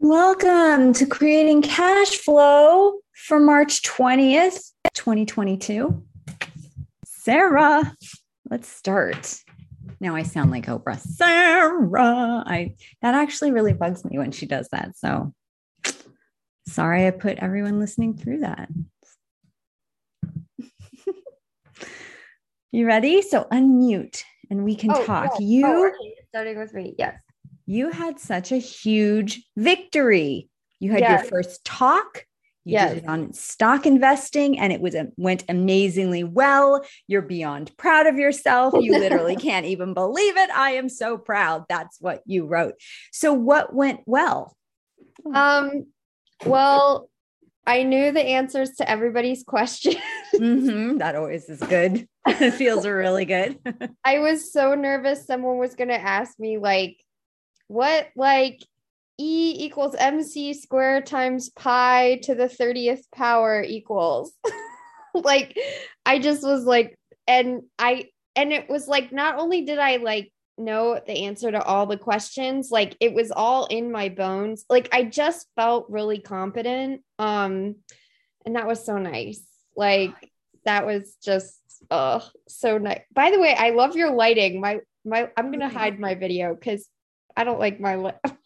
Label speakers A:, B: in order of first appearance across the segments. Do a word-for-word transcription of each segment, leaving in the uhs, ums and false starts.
A: Welcome to Creating Cash Flow for March twentieth, twenty twenty-two. Sarah, let's start. Now I sound like Oprah. Sarah. I that actually really bugs me when she does that. So sorry I put everyone listening through that. You ready? So unmute and we can oh, talk.
B: Yes.
A: You
B: oh, okay. Starting with me. Yes.
A: You had such a huge victory. You had yes. your first talk. You yes. did it on stock investing and it was a, went amazingly well. You're beyond proud of yourself. You literally can't even believe it. I am so proud. That's what you wrote. So what went well?
B: Um, well, I knew the answers to everybody's questions.
A: Mm-hmm. That always is good. It feels really good.
B: I was so nervous someone was going to ask me like, what like E equals mc squared times pi to the thirtieth power equals. Like, I just was like, and I, and it was like, not only did I like know the answer to all the questions, like it was all in my bones. Like, I just felt really competent. Um, and that was so nice. Like, that was just, oh, so nice. By the way, I love your lighting. My, my, I'm going to hide my video because I don't like my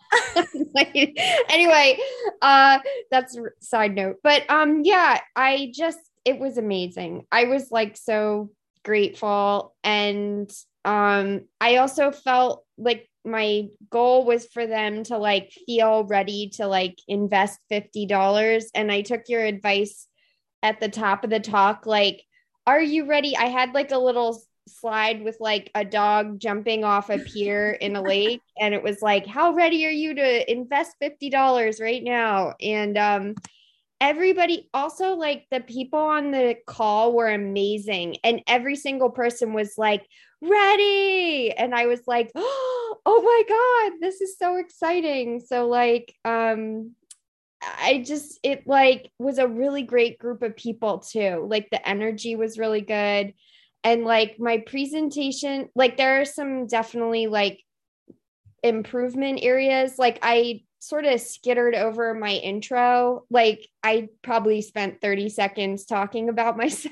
B: li- anyway, uh, that's a side note. But um, yeah, I just, it was amazing. I was like so grateful. And um, I also felt like my goal was for them to like feel ready to like invest fifty dollars. And I took your advice at the top of the talk, like, are you ready? I had like a little slide with like a dog jumping off a pier in a lake, and it was like, how ready are you to invest fifty dollars right now? And um everybody, also like the people on the call were amazing, and every single person was like ready, and I was like, oh my god, this is so exciting. So like um I just, it like was a really great group of people too. Like the energy was really good. And like my presentation, like there are some definitely like improvement areas. Like I sort of skittered over my intro. Like I probably spent thirty seconds talking about myself.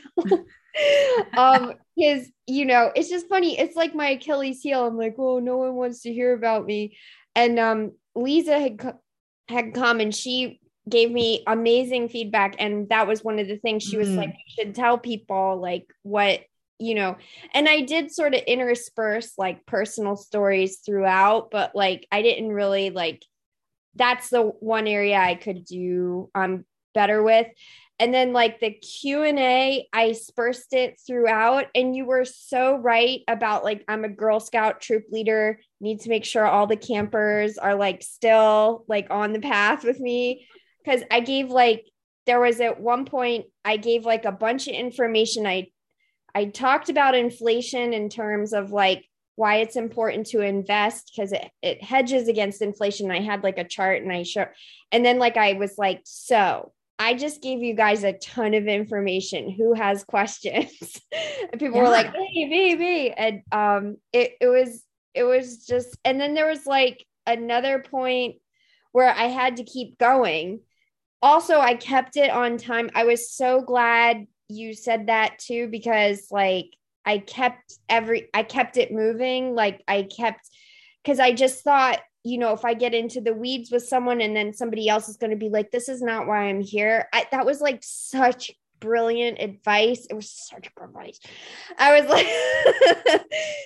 B: um, because you know, it's just funny. It's like my Achilles heel. I'm like, oh, no one wants to hear about me. And um, Lisa had had come and she gave me amazing feedback. And that was one of the things she was mm. like, you should tell people like what, you know, and I did sort of intersperse like personal stories throughout, but like, I didn't really like, that's the one area I could do um better with. And then like the Q and A, I dispersed it throughout. And you were so right about like, I'm a Girl Scout troop leader, need to make sure all the campers are like still like on the path with me. Cause I gave like, there was at one point, I gave like a bunch of information. I, I talked about inflation in terms of like why it's important to invest because it, it hedges against inflation. I had like a chart and I showed, and then like, I was like, so I just gave you guys a ton of information. Who has questions? And people yeah. were like, hey, me, me. And um, it, it was, it was just, and then there was like another point where I had to keep going. Also, I kept it on time. I was so glad you said that too, because like I kept every, I kept it moving. Like I kept, because I just thought, you know, if I get into the weeds with someone and then somebody else is going to be like, this is not why I'm here. I, that was like such brilliant advice. It was such good advice. I was like,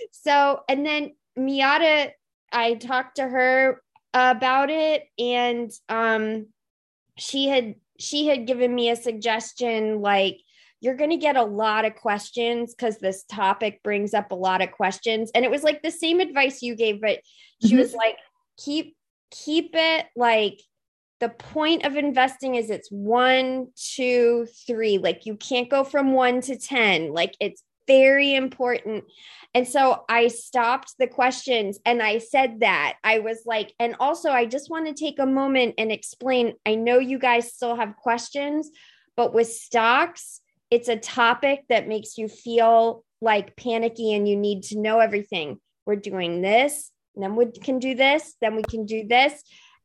B: so, and then Miata, I talked to her about it, and um, she had, she had given me a suggestion, like, you're going to get a lot of questions because this topic brings up a lot of questions. And it was like the same advice you gave, but she mm-hmm. was like, keep, keep it like the point of investing is it's one, two, three. Like you can't go from one to ten. Like it's very important. And so I stopped the questions and I said that. I was like, and also I just want to take a moment and explain. I know you guys still have questions, but with stocks, it's a topic that makes you feel like panicky and you need to know everything. We're doing this, and then we can do this, then we can do this.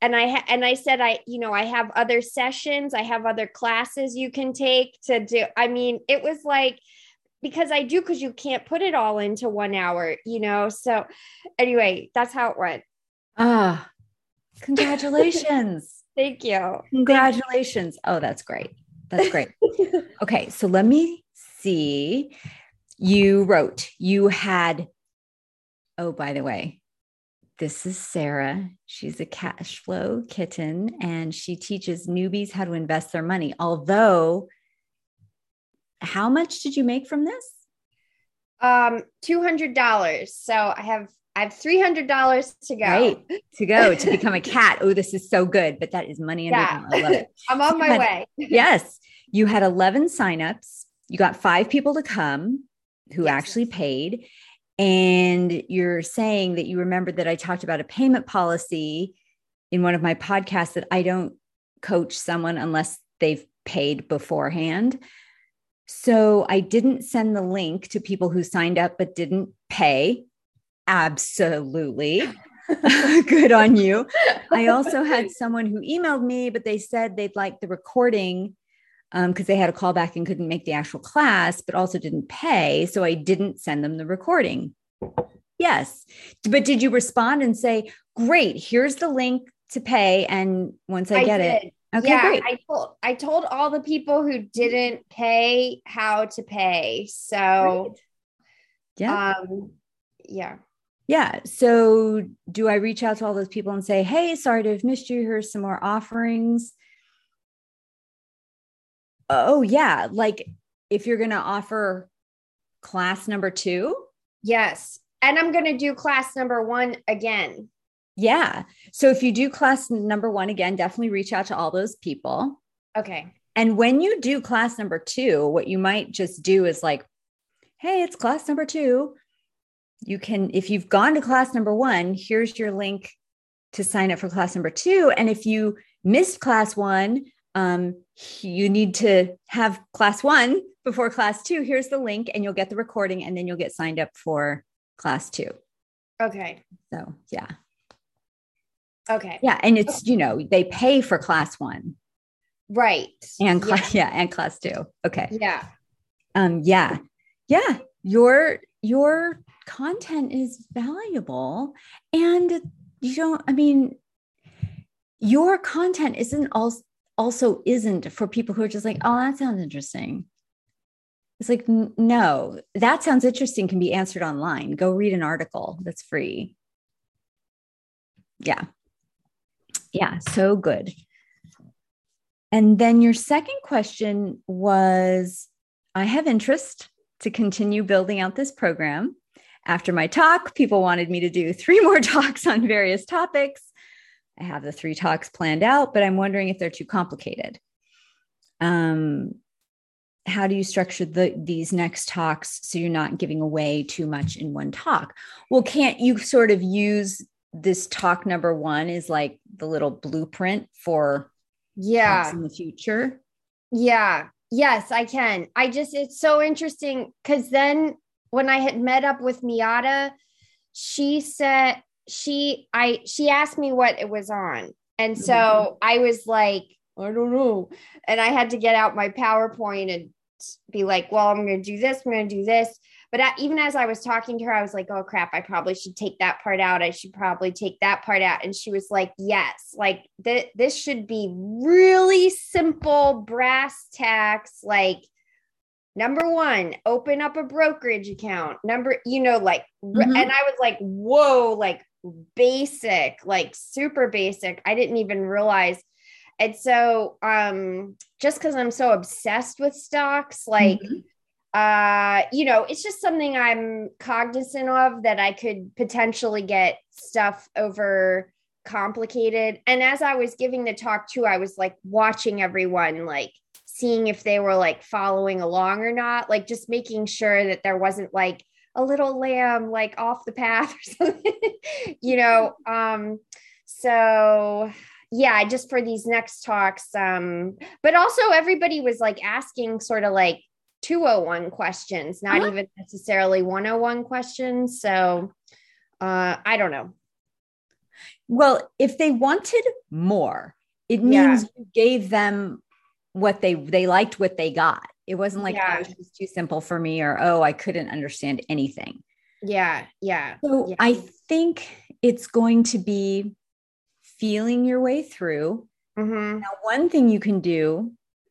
B: and I, ha- and I said, I, you know, I have other sessions, I have other classes you can take to do. I mean, it was like, because I do, because you can't put it all into one hour, you know? So anyway, that's how it went.
A: Ah, congratulations.
B: Thank you.
A: Congratulations. Thank you. Oh, that's great. That's great. Okay. So let me see. You wrote, you had, oh, by the way, this is Sarah. She's a cash flow kitten and she teaches newbies how to invest their money. Although, how much did you make from this?
B: Um, two hundred dollars. So I have, I have three hundred dollars to go.
A: Right. To go to become a cat. Oh, this is so good. But that is money under
B: yeah.
A: I love it.
B: I'm on
A: so
B: my
A: had,
B: way.
A: Yes. You had eleven signups. You got five people to come who
B: yes.
A: actually paid. And you're saying that you remembered that I talked about a payment policy in one of my podcasts that I don't coach someone unless they've paid beforehand. So I didn't send the link to people who signed up but didn't pay. Absolutely. Good on you. I also had someone who emailed me, but they said they'd like the recording because um, they had a call back and couldn't make the actual class, but also didn't pay. So I didn't send them the recording. Yes. But did you respond and say, great, here's the link to pay. And once I, I get did. it. Okay,
B: yeah,
A: great.
B: I told, I told all the people who didn't pay how to pay. So,
A: great. Yeah.
B: Um, yeah.
A: Yeah. So do I reach out to all those people and say, hey, sorry to have missed you. Here's some more offerings. Oh, yeah. Like if you're going to offer class number two.
B: Yes. And I'm going to do class number one again.
A: Yeah. So if you do class number one again, definitely reach out to all those people.
B: Okay.
A: And when you do class number two, what you might just do is like, hey, it's class number two. You can, if you've gone to class number one, here's your link to sign up for class number two. And if you missed class one, um, you need to have class one before class two. Here's the link and you'll get the recording and then you'll get signed up for class two.
B: Okay.
A: So, yeah.
B: Okay.
A: Yeah. And it's, you know, they pay for class one.
B: Right.
A: And class, yeah. yeah, and class two. Okay.
B: Yeah.
A: Um, yeah. Yeah. Your, your content is valuable. And you don't, I mean, your content isn't also, also isn't for people who are just like, oh, that sounds interesting. It's like, n- no, that sounds interesting can be answered online. Go read an article that's free. Yeah. Yeah. So good. And then your second question was, I have interest to continue building out this program. After my talk, people wanted me to do three more talks on various topics. I have the three talks planned out, but I'm wondering if they're too complicated. Um, how do you structure the, these next talks so you're not giving away too much in one talk? Well, can't you sort of use this talk number one is like the little blueprint for
B: yeah
A: talks in the future?
B: Yeah. Yes, I can. I just, it's so interesting because then when I had met up with Miata, she said, she, I, she asked me what it was on. And so mm-hmm. I was like, I don't know. And I had to get out my PowerPoint and be like, well, I'm going to do this. I'm going to do this. But even as I was talking to her, I was like, oh crap, I probably should take that part out. I should probably take that part out. And she was like, yes, like th- this should be really simple brass tacks. Like number one, open up a brokerage account. Number, you know, like, mm-hmm. and I was like, whoa, like basic, like super basic. I didn't even realize. And so um, just because I'm so obsessed with stocks, like, mm-hmm. Uh, you know, it's just something I'm cognizant of that I could potentially get stuff over complicated. And as I was giving the talk too, I was like watching everyone, like seeing if they were like following along or not, like just making sure that there wasn't like a little lamb like off the path or something, you know. Um, so yeah, just for these next talks. Um, but also everybody was like asking sort of like two oh one questions, not uh-huh. even necessarily one oh one questions. So uh, I don't know.
A: Well, if they wanted more, it means
B: Yeah.
A: you gave them what they they liked what they got. It wasn't like, oh,
B: Yeah.
A: it was too simple for me, or oh, I couldn't understand anything.
B: Yeah. Yeah.
A: So
B: Yeah.
A: I think it's going to be feeling your way through.
B: Mm-hmm.
A: Now, one thing you can do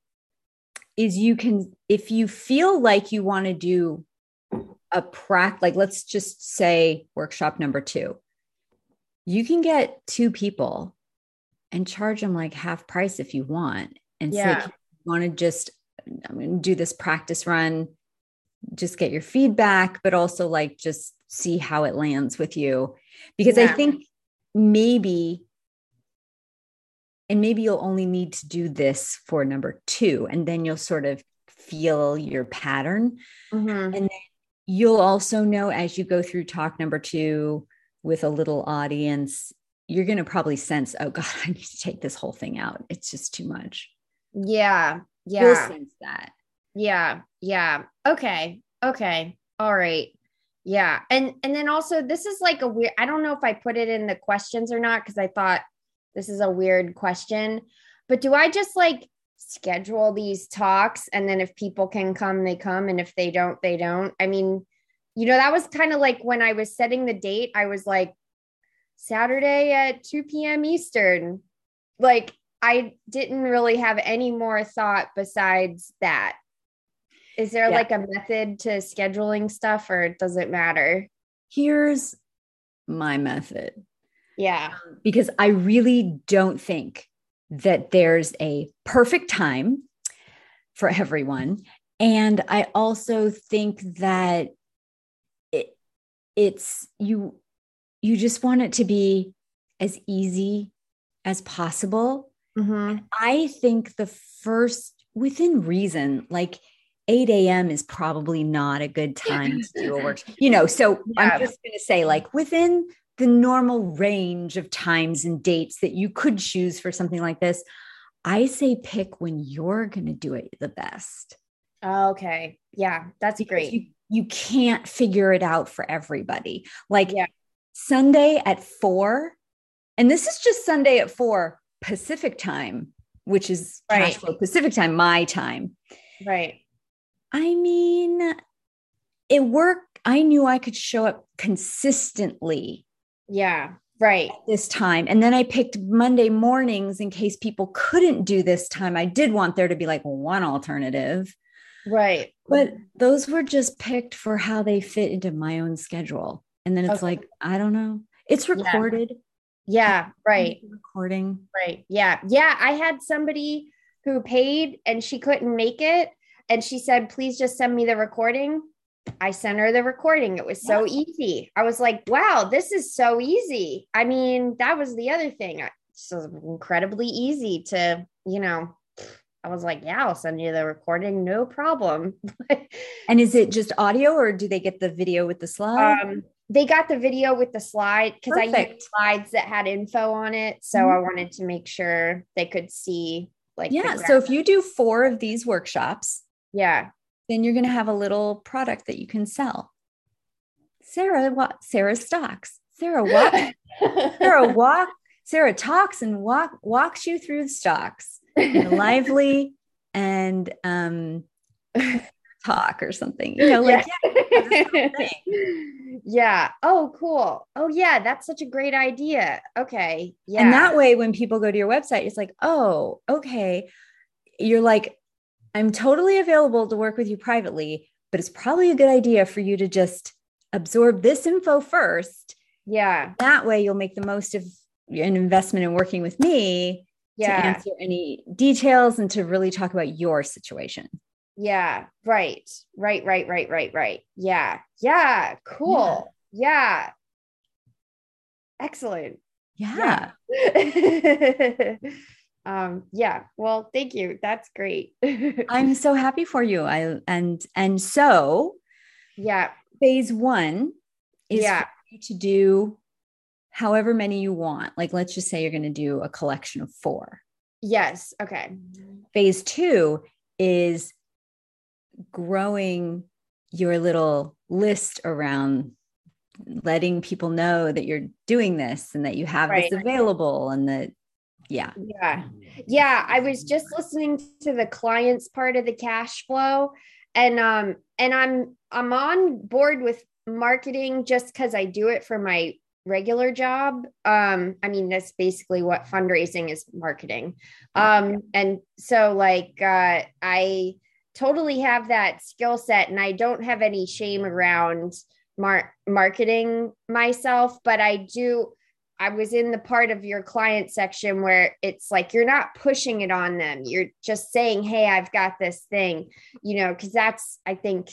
A: is you can, if you feel like you want to do a practice, like let's just say workshop number two, you can get two people and charge them like half price if you want, and
B: Yeah.
A: say, you want to just, I'm going to do this practice run, just get your feedback, but also like just see how it lands with you. Because I
B: Yeah.
A: think maybe, and maybe you'll only need to do this for number two, and then you'll sort of feel your pattern.
B: Mm-hmm.
A: And then you'll also know as you go through talk number two with a little audience, you're going to probably sense, oh God, I need to take this whole thing out. It's just too much.
B: Yeah.
A: You'll
B: Yeah.
A: sense that.
B: Yeah. Yeah. Okay. Okay. All right. Yeah. And and then also this is like a weird, I don't know if I put it in the questions or not, because I thought this is a weird question. But do I just like schedule these talks, and then if people can come, they come, and if they don't, they don't? I mean, you know, that was kind of like when I was setting the date, I was like Saturday at two p.m. Eastern. Like I didn't really have any more thought besides that. Is there
A: Yeah.
B: like a method to scheduling stuff, or does it matter?
A: Here's my method,
B: Yeah.
A: because I really don't think that there's a perfect time for everyone. And I also think that it, it's you, you just want it to be as easy as possible.
B: Mm-hmm.
A: I think the first, within reason, like eight a.m. is probably not a good time to do a workshop, you know, so
B: Yeah.
A: I'm just going to say, like, within the normal range of times and dates that you could choose for something like this, I say pick when you're going to do it the best.
B: Okay. Yeah, that's
A: Because
B: great.
A: you, you can't figure it out for everybody. Like
B: Yeah.
A: Sunday at four, and this is just Sunday at four Pacific time, which is
B: Right.
A: cash flow Pacific time, my time.
B: Right.
A: I mean, it worked. I knew I could show up consistently
B: Yeah. Right.
A: at this time. And then I picked Monday mornings in case people couldn't do this time. I did want there to be like one alternative,
B: Right.
A: but those were just picked for how they fit into my own schedule. And then it's
B: Okay.
A: like, I don't know. It's recorded.
B: Yeah. Right.
A: Recording.
B: Right. Yeah. Yeah. I had somebody who paid and she couldn't make it. And she said, please just send me the recording. I sent her the recording. It was so
A: Yeah.
B: easy. I was like, wow, this is so easy. I mean, that was the other thing. It's incredibly easy to, you know, I was like, yeah, I'll send you the recording. No problem.
A: And is it just audio, or do they get the video with the slide?
B: um, they got the video with the slide because I
A: Perfect.
B: used slides that had info on it. So
A: Mhm.
B: I wanted to make sure they could see like, the
A: Yeah.
B: graph.
A: So if you do four of these workshops,
B: yeah.
A: then you're going to have a little product that you can sell. Sarah, what? Sarah stocks. Sarah walk. Sarah walk. Sarah talks and walk walks you through the stocks in a lively and um, talk or something. You know, like
B: yeah.
A: yeah,
B: yeah. Oh, cool. Oh, yeah. That's such a great idea. Okay. Yeah.
A: And that way, when people go to your website, it's like, oh, okay. You're like, I'm totally available to work with you privately, but it's probably a good idea for you to just absorb this info first.
B: Yeah.
A: That way you'll make the most of an investment in working with me
B: Yeah.
A: to answer any details and to really talk about your situation.
B: Yeah. Right. Right. Right. Right. Right. Right. Yeah. Yeah. Cool. Yeah. Excellent.
A: Yeah.
B: Yeah. um yeah, well, thank you, that's great.
A: I'm so happy for you. I and and so
B: yeah
A: phase one is
B: yeah
A: for you to do however many you want. Like, let's just say you're going to do a collection of four.
B: yes, okay.
A: Phase two is growing your little list around letting people know that you're doing this and that you have
B: Right.
A: this available and that, yeah.
B: Yeah. Yeah. I was just listening to the clients part of the cash flow, and um and I'm I'm on board with marketing just because I do it for my regular job. Um, I mean, that's basically what fundraising is, marketing. Um, and so like uh I totally have that skill set, and I don't have any shame around mar- marketing myself, but I do. I was in the part of your client section where it's like you're not pushing it on them. You're just saying, hey, I've got this thing, you know, because that's, I think,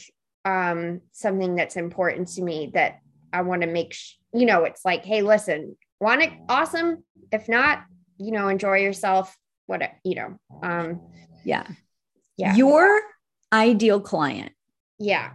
B: um, something that's important to me, that I want to make, sh- you know, it's like, hey, listen, want it? Awesome. If not, you know, enjoy yourself. What, you know, um,
A: Yeah.
B: yeah.
A: Your ideal client
B: Yeah.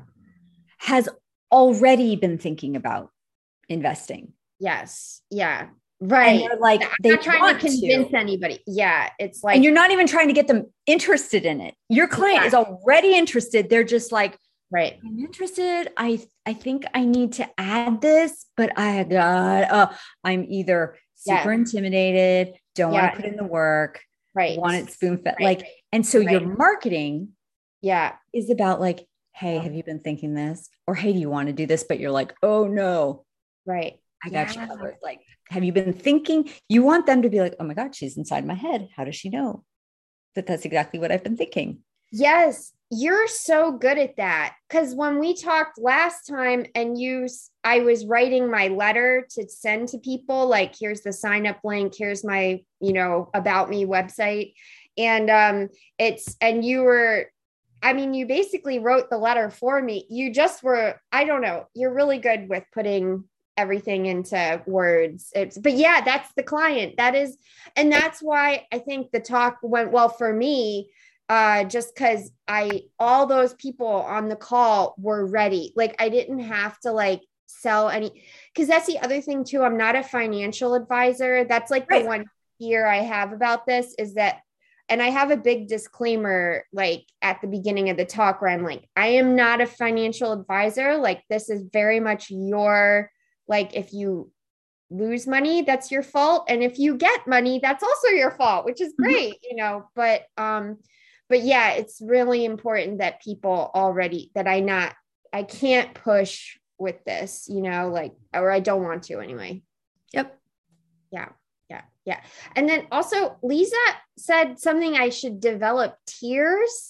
A: has already been thinking about investing.
B: Yes. Yeah. Right.
A: And they're like,
B: I'm
A: they
B: not trying
A: want
B: to convince
A: to.
B: anybody. Yeah. It's like,
A: And you're not even trying to get them interested in it. Your client
B: Yeah.
A: is already interested. They're just like,
B: right.
A: I'm interested. I I think I need to add this, but I got uh I'm either super
B: Yeah.
A: intimidated, don't
B: Yeah.
A: want to put in the work,
B: Right.
A: want it spoon fed.
B: Right.
A: Like, and so your
B: Right.
A: marketing
B: Yeah.
A: is about like, hey, have you been thinking this? Or hey, do you want to do this? But you're like, oh no,
B: Right.
A: I got
B: Yeah.
A: you covered. Like, have you been thinking? You want them to be like, oh my God, she's inside my head. How does she know that that's exactly what I've been thinking?
B: Yes. You're so good at that. Because when we talked last time, and you, I was writing my letter to send to people, like, here's the sign up link, here's my, you know, about me website. And um, it's, and you were, I mean, you basically wrote the letter for me. You just were, I don't know, you're really good with putting everything into words. It's, but yeah, that's the client. That is, and that's why I think the talk went well for me, uh, just because I, all those people on the call were ready. Like, I didn't have to like sell any, because that's the other thing too. I'm not a financial advisor. That's like
A: Right.
B: the one fear I have about this, is that, and I have a big disclaimer, like at the beginning of the talk, where I'm like, I am not a financial advisor. Like, this is very much your, like, if you lose money, that's your fault. And if you get money, that's also your fault, which is great, mm-hmm. you know, but, um, but yeah, it's really important that people already, that I not, I can't push with this, you know, like, or I don't want to anyway.
A: Yep.
B: Yeah. Yeah. Yeah. And then also Lisa said something, I should develop tiers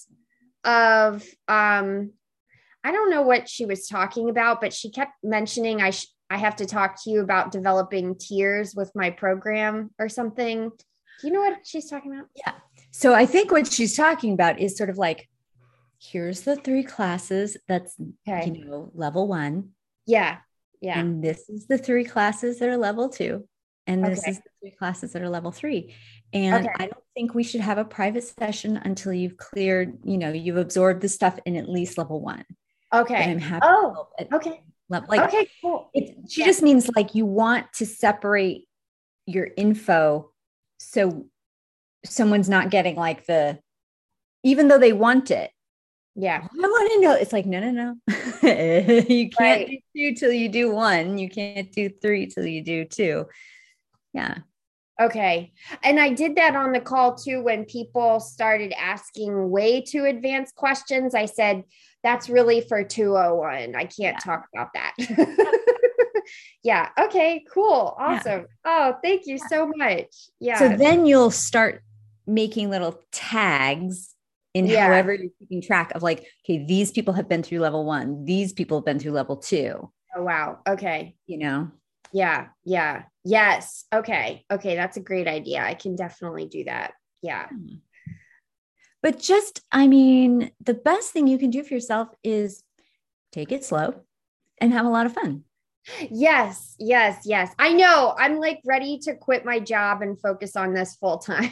B: of, um, I don't know what she was talking about, but she kept mentioning I sh- I have to talk to you about developing tiers with my program or something. Do you know what she's talking about?
A: Yeah. So I think what she's talking about is sort of like, here's the three classes that's, okay. you know, level one.
B: Yeah. Yeah.
A: And this is the three classes that are level two. And this
B: okay.
A: is the three classes that are level three. And okay. I don't think we should have a private session until you've cleared, you know, you've absorbed the stuff in at least level one.
B: Okay.
A: But I'm happy.
B: Oh, okay.
A: Level, like,
B: okay, cool.
A: It, she
B: yeah.
A: just means like you want to separate your info so someone's not getting like the, even though they want it.
B: Yeah.
A: I want to know. It's like, no, no, no. You can't
B: right.
A: do two till you do one. You can't do three till you do two. Yeah.
B: Okay. And I did that on the call too, when people started asking way too advanced questions. I said, that's really for two oh one. I can't yeah. talk about that. yeah. Okay, cool. Awesome. Yeah. Oh, thank you so much. Yeah.
A: So then you'll start making little tags in yeah. however you're keeping track of like, okay, these people have been through level one. These people have been through level two.
B: Oh, wow. Okay.
A: You know?
B: Yeah. Yeah. Yes. Okay. Okay. That's a great idea. I can definitely do that. Yeah.
A: But just, I mean, the best thing you can do for yourself is take it slow and have a lot of fun.
B: Yes. Yes. Yes. I know. I'm like ready to quit my job and focus on this full time.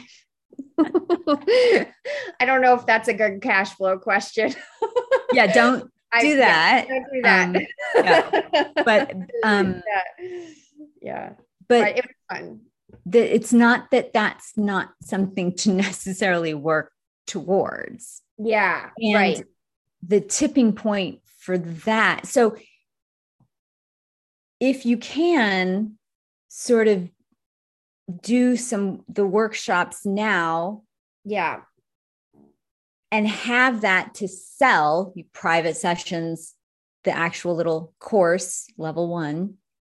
B: I don't know if that's a good cash flow question.
A: yeah. Don't do
B: I,
A: that.
B: Yeah, don't do that.
A: Um, yeah. But, um,
B: yeah. yeah.
A: But,
B: but it was fun.
A: The, it's not that that's not something to necessarily work towards.
B: Yeah.
A: And
B: right.
A: the tipping point for that. So if you can sort of do some the workshops now,
B: yeah,
A: and have that to sell private sessions, the actual little course, level one,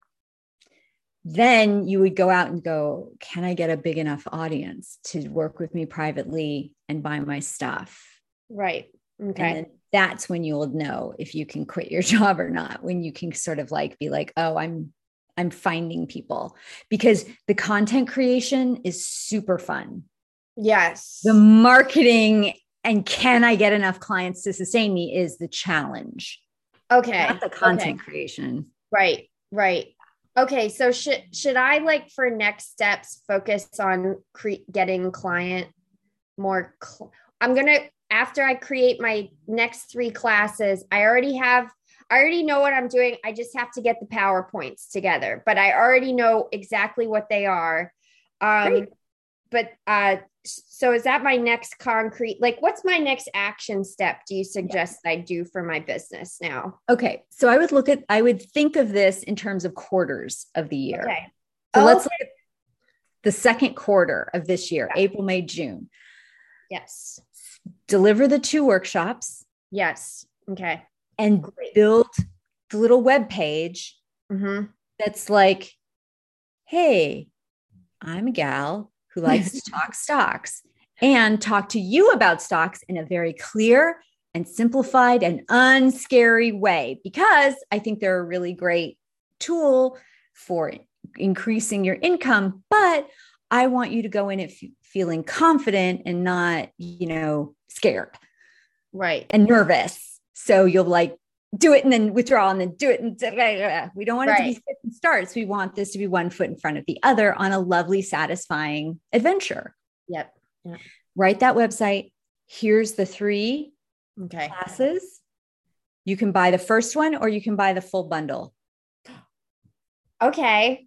A: then you would go out and go, can I get a big enough audience to work with me privately and buy my stuff?
B: Right. Okay.
A: And then that's when you'll know if you can quit your job or not, when you can sort of like be like, oh, I'm, I'm finding people, because the content creation is super fun.
B: Yes.
A: The marketing and can I get enough clients to sustain me is the challenge.
B: Okay.
A: Not the content
B: okay.
A: creation.
B: Right. Right. Okay. So should, should I like for next steps, focus on cre- getting client more, cl- I'm going to, after I create my next three classes, I already have, I already know what I'm doing. I just have to get the PowerPoints together, but I already know exactly what they are. Um,
A: Great.
B: But, uh, so is that my next concrete, like what's my next action step do you suggest yeah. I do for my business now?
A: Okay. So I would look at, I would think of this in terms of quarters of the year.
B: Okay.
A: So
B: oh,
A: let's
B: okay.
A: look at the second quarter of this year, yeah. April, May, June.
B: Yes.
A: Deliver the two workshops.
B: Yes. Okay.
A: And Great. Build the little web page
B: mm-hmm.
A: that's like, hey, I'm a gal who likes to talk stocks and talk to you about stocks in a very clear and simplified and unscary way, because I think they're a really great tool for increasing your income, but I want you to go in it f- feeling confident and not, you know, scared.
B: Right.
A: And nervous. So you'll like do it and then withdraw and then do it. And we don't want it right. to be fits and starts. We want this to be one foot in front of the other on a lovely, satisfying adventure.
B: Yep. yep.
A: Write that website. Here's the three
B: okay.
A: classes. You can buy the first one or you can buy the full bundle.
B: Okay.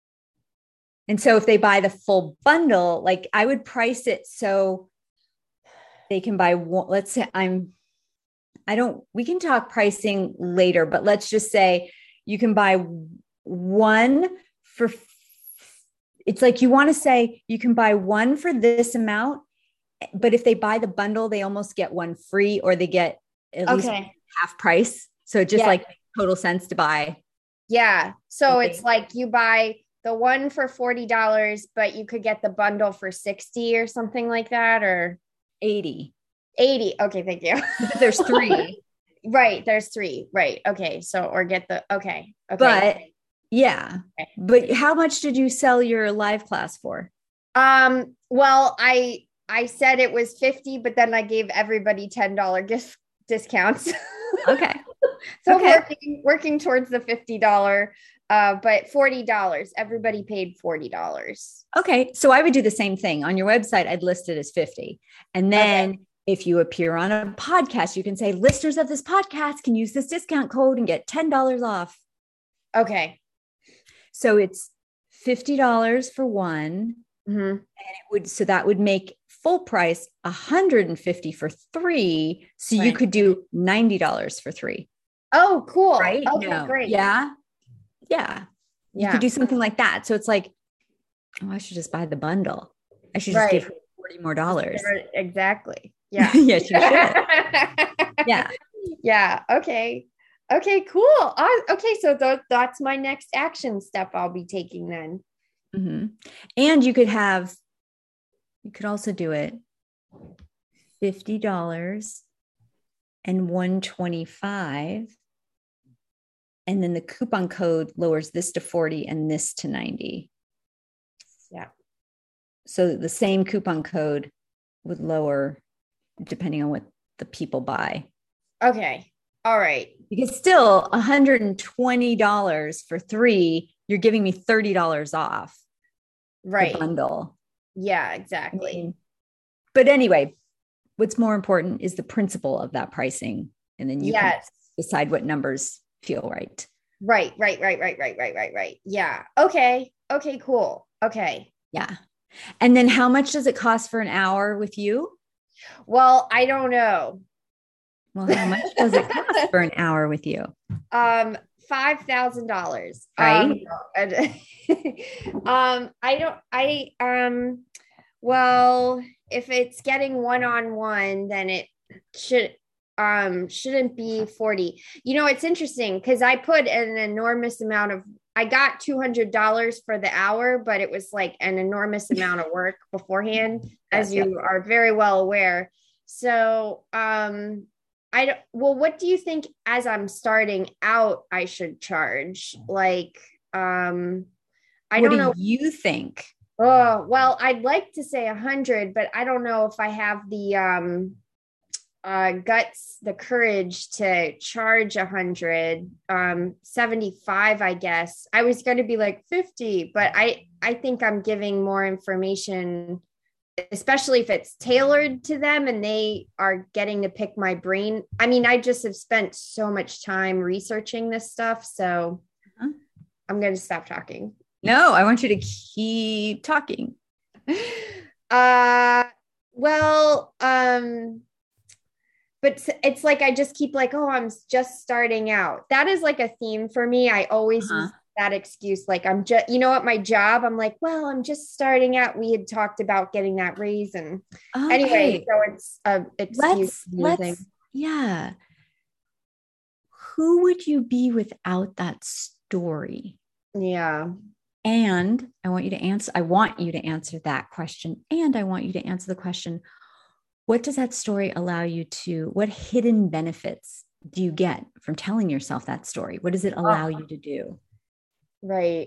A: And so if they buy the full bundle, like I would price it so they can buy one. Let's say I'm, I don't, we can talk pricing later, but let's just say you can buy one for, it's like you want to say you can buy one for this amount, but if they buy the bundle, they almost get one free or they get at
B: okay.
A: least half price. So it just yeah. like makes total sense to buy.
B: Yeah. So okay. it's like you buy the one for forty dollars, but you could get the bundle for sixty or something like that, or
A: eighty.
B: eighty. Okay. Thank you.
A: There's three.
B: Right. There's three. Right. Okay. So, or get the, okay. Okay.
A: But yeah. Okay. But how much did you sell your live class for?
B: Um, well, I, I said it was fifty, but then I gave everybody ten dollars gift discounts.
A: Okay.
B: so
A: okay.
B: working, working towards the fifty dollars, uh, but forty dollars, everybody paid forty dollars.
A: Okay. So I would do the same thing on your website. I'd list it as fifty. And then okay. if you appear on a podcast, you can say listeners of this podcast can use this discount code and get ten dollars off.
B: Okay.
A: So it's fifty dollars for one.
B: Mm-hmm.
A: And it would, so that would make full price one hundred fifty for three. So right. you could do ninety dollars for three.
B: Oh, cool.
A: Right?
B: Okay,
A: no.
B: great.
A: Yeah. Yeah. You
B: yeah.
A: could do something like that. So it's like, oh, I should just buy the bundle. I should just
B: right.
A: give her forty more dollars.
B: Exactly. Yeah.
A: Yes, you should. Yeah.
B: Yeah. Okay. Okay, cool. Uh, okay. So th- that's my next action step I'll be taking then.
A: Mm-hmm. And you could have, you could also do it fifty dollars and one hundred twenty-five dollars. And then the coupon code lowers this to forty and this to ninety.
B: Yeah. So
A: the same coupon code would lower depending on what the people buy.
B: Okay. All right.
A: Because still one hundred twenty dollars for three, you're giving me thirty dollars off.
B: Right.
A: The bundle.
B: Yeah, exactly.
A: I mean, but anyway, what's more important is the principle of that pricing. And then you yes. can decide what numbers feel right.
B: Right, right, right, right, right, right, right, right. Yeah. Okay. Okay, cool. Okay.
A: Yeah. And then how much does it cost for an hour with you?
B: Well, I don't know.
A: Well, how much does it cost for an hour with you?
B: Um, five thousand dollars.
A: Right.
B: Um, um, I don't, I, um, well, if it's getting one-on-one, then it should, um, shouldn't be forty. You know, it's interesting because I put an enormous amount of, I got two hundred dollars for the hour, but it was like an enormous amount of work beforehand, as you are very well aware. So, um, I don't, well, what do you think as I'm starting out, I should charge? Like, um, I
A: what
B: don't
A: do
B: know.
A: you think?
B: Oh, well, I'd like to say a hundred, but I don't know if I have the, um, uh, guts, the courage to charge a hundred, um, seventy-five, I guess. I was going to be like fifty, but I, I think I'm giving more information, especially if it's tailored to them and they are getting to pick my brain. I mean, I just have spent so much time researching this stuff. So uh-huh. I'm going to stop talking.
A: No, I want you to keep talking.
B: Uh, well, um, but it's like, I just keep like, oh, I'm just starting out. That is like a theme for me. I always uh-huh. use that excuse. Like, I'm just, you know, at my job, I'm like, well, I'm just starting out. We had talked about getting that raise. And okay. Anyway, so it's a excuse.
A: Let's, let's, yeah. Who would you be without that story?
B: Yeah.
A: And I want you to answer, I want you to answer that question. And I want you to answer the question, what does that story allow you to, what hidden benefits do you get from telling yourself that story? What does it allow oh. you to do?
B: Right.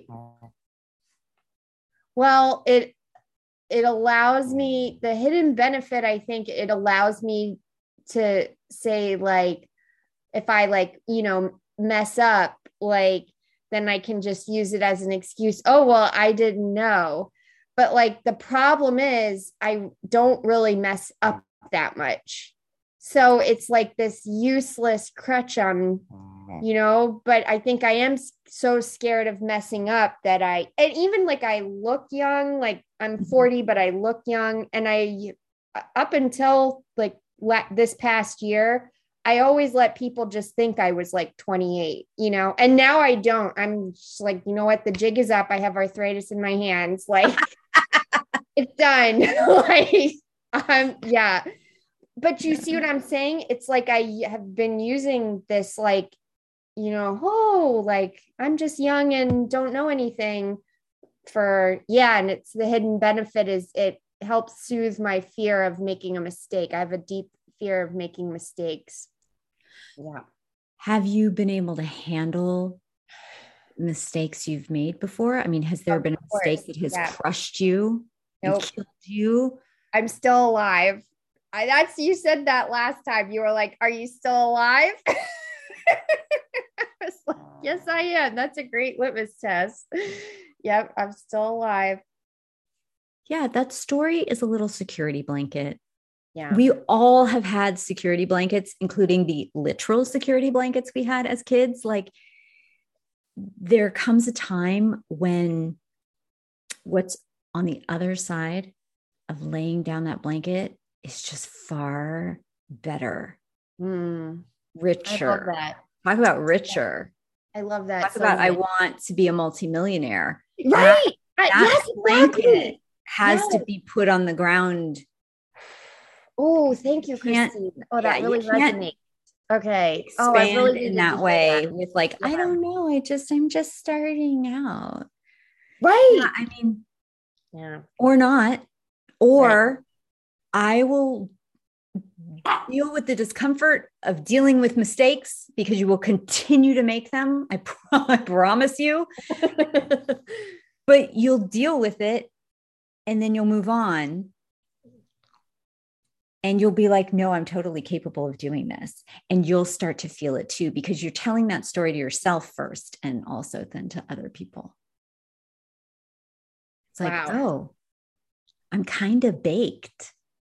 B: Well, it, it allows me, the hidden benefit, I think it allows me to say, like, if I like, you know, mess up, like, then I can just use it as an excuse. Oh, well, I didn't know. But like, the problem is I don't really mess up that much. So it's like this useless crutch on, you know, but I think I am so scared of messing up that I, and even like I look young, like I'm forty, but I look young. And I, up until like this past year, I always let people just think I was like twenty-eight, you know, and now I don't. I'm just like, you know what? The jig is up. I have arthritis in my hands. Like, it's done. Like, um, yeah. But you see what I'm saying? It's like I have been using this, like, you know, oh, like I'm just young and don't know anything for, yeah. And it's the hidden benefit is it helps soothe my fear of making a mistake. I have a deep fear of making mistakes. Yeah.
A: Have you been able to handle mistakes you've made before? I mean, has there of been a mistake course. that has yeah. crushed you nope. and killed you?
B: I'm still alive. I, that's, you said that last time. You were like, are you still alive? I was like, yes, I am. That's a great litmus test. Yep, I'm still alive.
A: Yeah, that story is a little security blanket.
B: Yeah.
A: We all have had security blankets, including the literal security blankets we had as kids. Like, there comes a time when what's on the other side of laying down that blanket is just far better,
B: mm.
A: richer.
B: I love that.
A: Talk about richer.
B: I love that.
A: Talk so about much. I want to be a multimillionaire.
B: Right.
A: That,
B: I,
A: that
B: yes,
A: blanket
B: exactly.
A: has
B: yes.
A: to be put on the ground.
B: Oh, thank you, Christine. Oh, that
A: yeah,
B: really resonates. Okay.
A: Expand oh, I really in that way that. with like, yeah. I don't know. I just, I'm just starting out.
B: Right.
A: Yeah, I mean,
B: yeah.
A: Or not. Or right. I will deal with the discomfort of dealing with mistakes because you will continue to make them. I, pro- I promise you. But you'll deal with it and then you'll move on. And you'll be like, no, I'm totally capable of doing this. And you'll start to feel it too, because you're telling that story to yourself first and also then to other people. It's like, wow. oh, I'm kind of baked.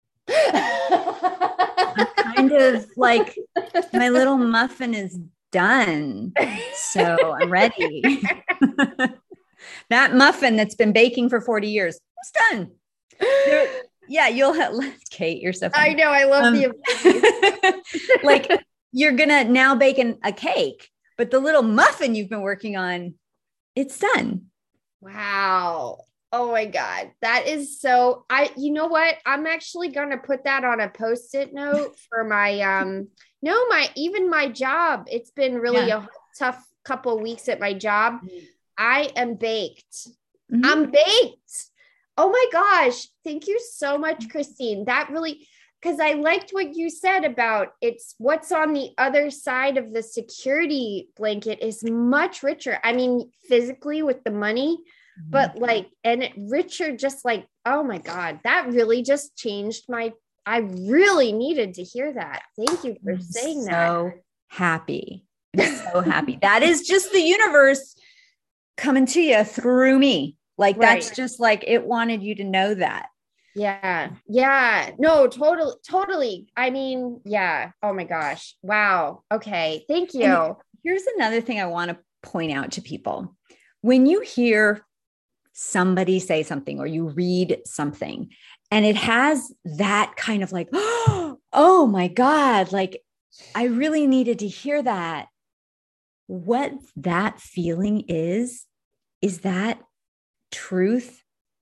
A: I'm kind of like, my little muffin is done. So I'm ready. That muffin that's been baking for forty years, it's done. There, yeah, you'll have, Kate, you're so funny.
B: I know, I love um,
A: the like, you're going to now bake an, a cake. but the little muffin you've been working on, it's done.
B: Wow. Oh my God. That is so, I, you know what? I'm actually going to put that on a post-it note for my, um, no, my, even my job. It's been really yeah. a tough couple weeks at my job. I am baked. Mm-hmm. I'm baked. Oh my gosh. Thank you so much, Christine. That really, because I liked what you said about it's what's on the other side of the security blanket is much richer. I mean, physically with the money, but like, and it richer, just like, oh my God, that really just changed my, I really needed to hear that. Thank you for
A: I'm
B: saying
A: so
B: that.
A: So happy. I'm so happy. That is just the universe coming to you through me. Like, right. That's just like, it wanted you to know that.
B: Yeah. Yeah. No, totally. Totally. I mean, yeah. Oh my gosh. Wow. Okay. Thank you.
A: And here's another thing I want to point out to people. When you hear somebody say something or you read something and it has that kind of like, oh my God, like I really needed to hear that. What that feeling is, is that truth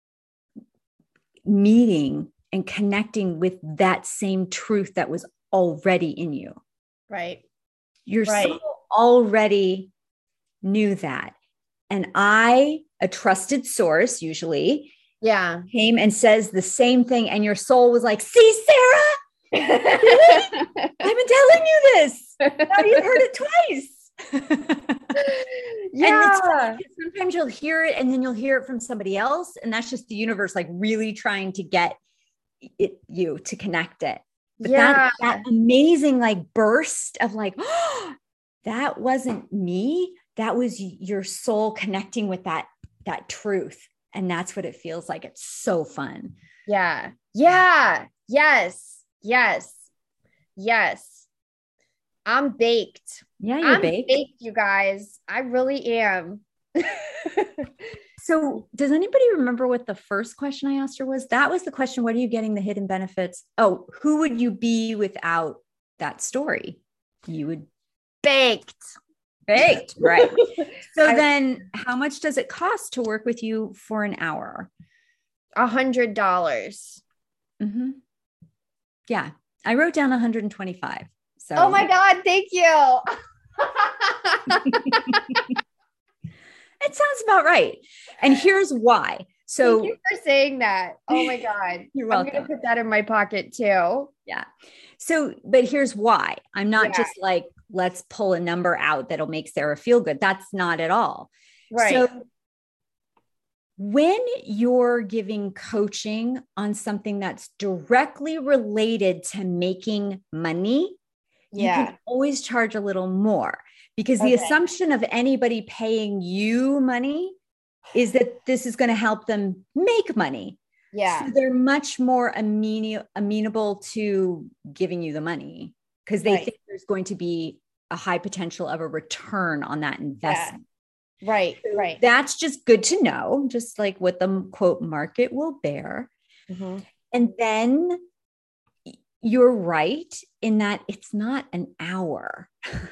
A: meeting and connecting with that same truth that was already in you.
B: Right.
A: Your
B: right.
A: soul already knew that. And I, a trusted source, usually,
B: yeah,
A: came and says the same thing. And your soul was like, see, Sarah, really? I've been telling you this. Now you've heard it twice.
B: Yeah.
A: And it's, sometimes you'll hear it and then you'll hear it from somebody else. And that's just the universe, like really trying to get it, you to connect it. But
B: yeah.
A: that, that amazing like burst of like, oh, that wasn't me. That was your soul connecting with that, that truth. And that's what it feels like. It's so fun.
B: Yeah. Yeah. Yes. Yes. Yes. I'm baked.
A: Yeah, you're
B: I'm
A: baked.
B: baked, you guys. I really am.
A: So does anybody remember what the first question I asked her was? That was the question. What are you getting the hidden benefits? Oh, who would you be without that story? You would
B: baked.
A: Baked, right. So I, then how much does it cost to work with you for an hour?
B: A hundred dollars.
A: Mm-hmm. Yeah. I wrote down one hundred twenty-five. So
B: oh my God, thank you.
A: It sounds about right. And here's why. So
B: thank you for saying that. Oh my God.
A: You're welcome.
B: I'm going to put that in my pocket too.
A: Yeah. So, but here's why. I'm not
B: yeah.
A: just like, let's pull a number out that'll make Sarah feel good. That's not at all.
B: Right. So
A: when you're giving coaching on something that's directly related to making money,
B: yeah.
A: you can always charge a little more because
B: okay.
A: the assumption of anybody paying you money is that this is going to help them make money.
B: Yeah.
A: So they're much more amene- amenable to giving you the money because they right. think there's going to be a high potential of a return on that investment.
B: Yeah. Right.
A: So
B: right.
A: That's just good to know, just like what the quote market will bear.
B: Mm-hmm.
A: And then you're right in that it's not an hour.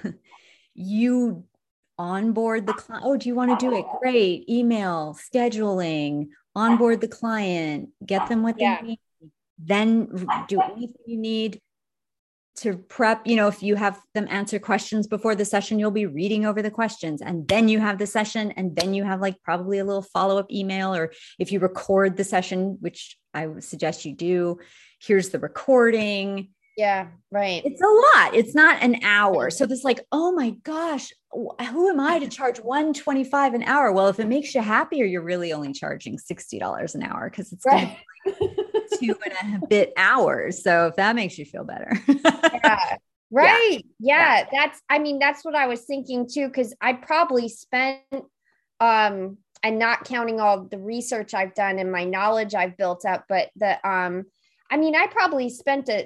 A: You onboard the client. Oh, do you want to do it? Great. Email, scheduling, onboard the client, get them what
B: yeah.
A: they need, then do anything you need to prep. You know, if you have them answer questions before the session, you'll be reading over the questions and then you have the session and then you have like probably a little follow-up email, or if you record the session, which I would suggest you do, here's the recording.
B: Yeah, right.
A: It's a lot. It's not an hour. So this like, oh my gosh, who am I to charge one hundred twenty-five an hour? Well, if it makes you happier, you're really only charging sixty dollars an hour because it's right. like two and a bit hours. So if that makes you feel better.
B: yeah. Right. Yeah. yeah. That's, I mean, that's what I was thinking too, because I probably spent, um, and not counting all the research I've done and my knowledge I've built up, but the, um, I mean, I probably spent it.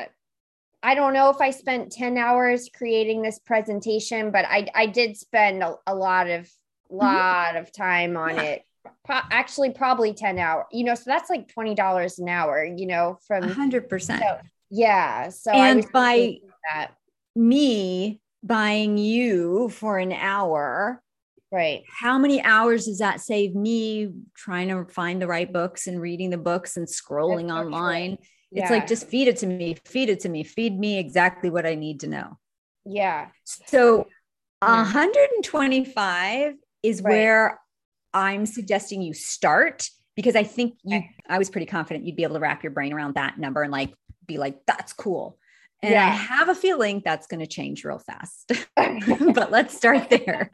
B: I don't know if I spent ten hours creating this presentation, but I, I did spend a, a lot of, lot mm-hmm. of time on yeah. it. Pro- actually, probably ten hours, you know, so that's like twenty dollars an hour, you know, from
A: a hundred percent.
B: So, yeah. So
A: and
B: I was
A: by
B: that.
A: me buying you for an hour.
B: Right.
A: How many hours does that save me trying to find the right books and reading the books and scrolling so online? Yeah. It's like, just feed it to me, feed it to me, feed me exactly what I need to know.
B: Yeah.
A: So yeah. one hundred twenty-five is right. where I'm suggesting you start, because I think you, okay. I was pretty confident you'd be able to wrap your brain around that number and like, be like, that's cool. And yeah. I have a feeling that's going to change real fast, but let's start there.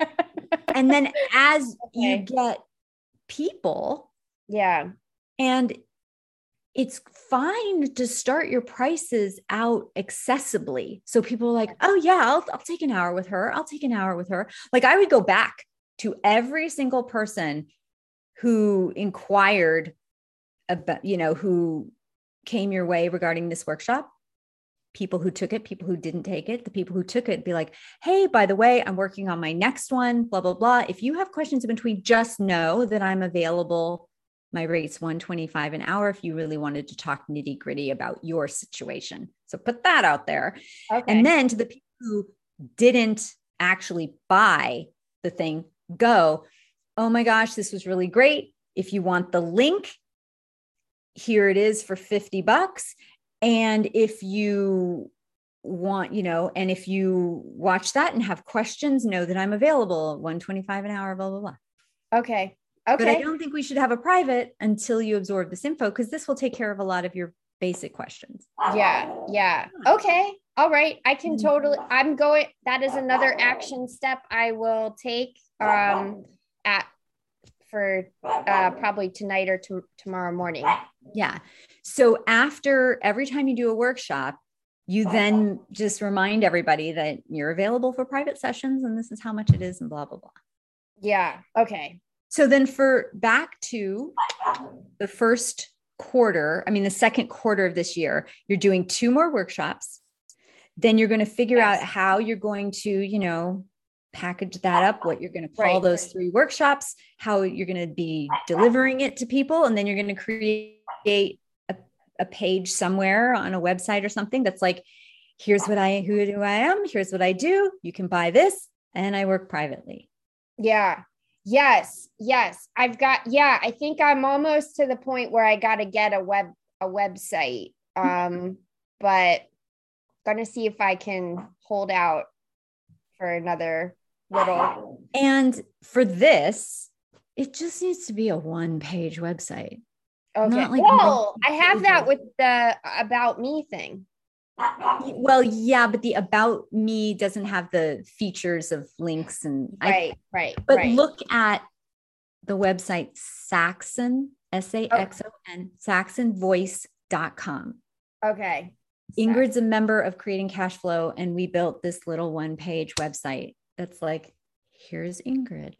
A: And then as okay. you get people,
B: yeah,
A: and it's fine to start your prices out accessibly. So people are like, oh yeah, I'll, I'll take an hour with her. I'll take an hour with her. Like I would go back to every single person who inquired about, you know, who came your way regarding this workshop, people who took it, people who didn't take it, the people who took it, be like, hey, by the way, I'm working on my next one, blah, blah, blah. If you have questions in between, just know that I'm available. My rate's one twenty-five an hour if you really wanted to talk nitty gritty about your situation. So put that out there. Okay. And then to the people who didn't actually buy the thing, go, oh my gosh, this was really great. If you want the link, here it is for fifty bucks. And if you want, you know, and if you watch that and have questions, know that I'm available, one twenty-five an hour, blah, blah, blah.
B: Okay. Okay.
A: But I don't think we should have a private until you absorb this info, because this will take care of a lot of your basic questions.
B: Yeah. Yeah. Okay. All right. I can totally, I'm going, that is another action step I will take um, at, for uh, probably tonight or to, tomorrow morning.
A: Yeah. So after every time you do a workshop, you then just remind everybody that you're available for private sessions and this is how much it is and blah, blah, blah.
B: Yeah. Okay.
A: So then for back to the first quarter, I mean, the second quarter of this year, you're doing two more workshops. Then you're going to figure yes. out how you're going to, you know, package that up, what you're going to call right. those three workshops, how you're going to be delivering it to people. And then you're going to create a, a page somewhere on a website or something that's like, here's what I, who do I am? Here's what I do. You can buy this. And I work privately.
B: Yeah. Yes. Yes. I've got, yeah, I think I'm almost to the point where I got to get a web, a website. Um, but going to see if I can hold out for another little.
A: And for this, it just needs to be a one page website.
B: Okay. Not like well, I have that with the about me thing.
A: Well, yeah, but the about me doesn't have the features of links and
B: right,
A: I,
B: right.
A: But
B: right.
A: look at the website Saxon, S A X O N, saxon voice dot com.
B: Okay.
A: Ingrid's a member of Creating Cash Flow, and we built this little one page website that's like, here's Ingrid.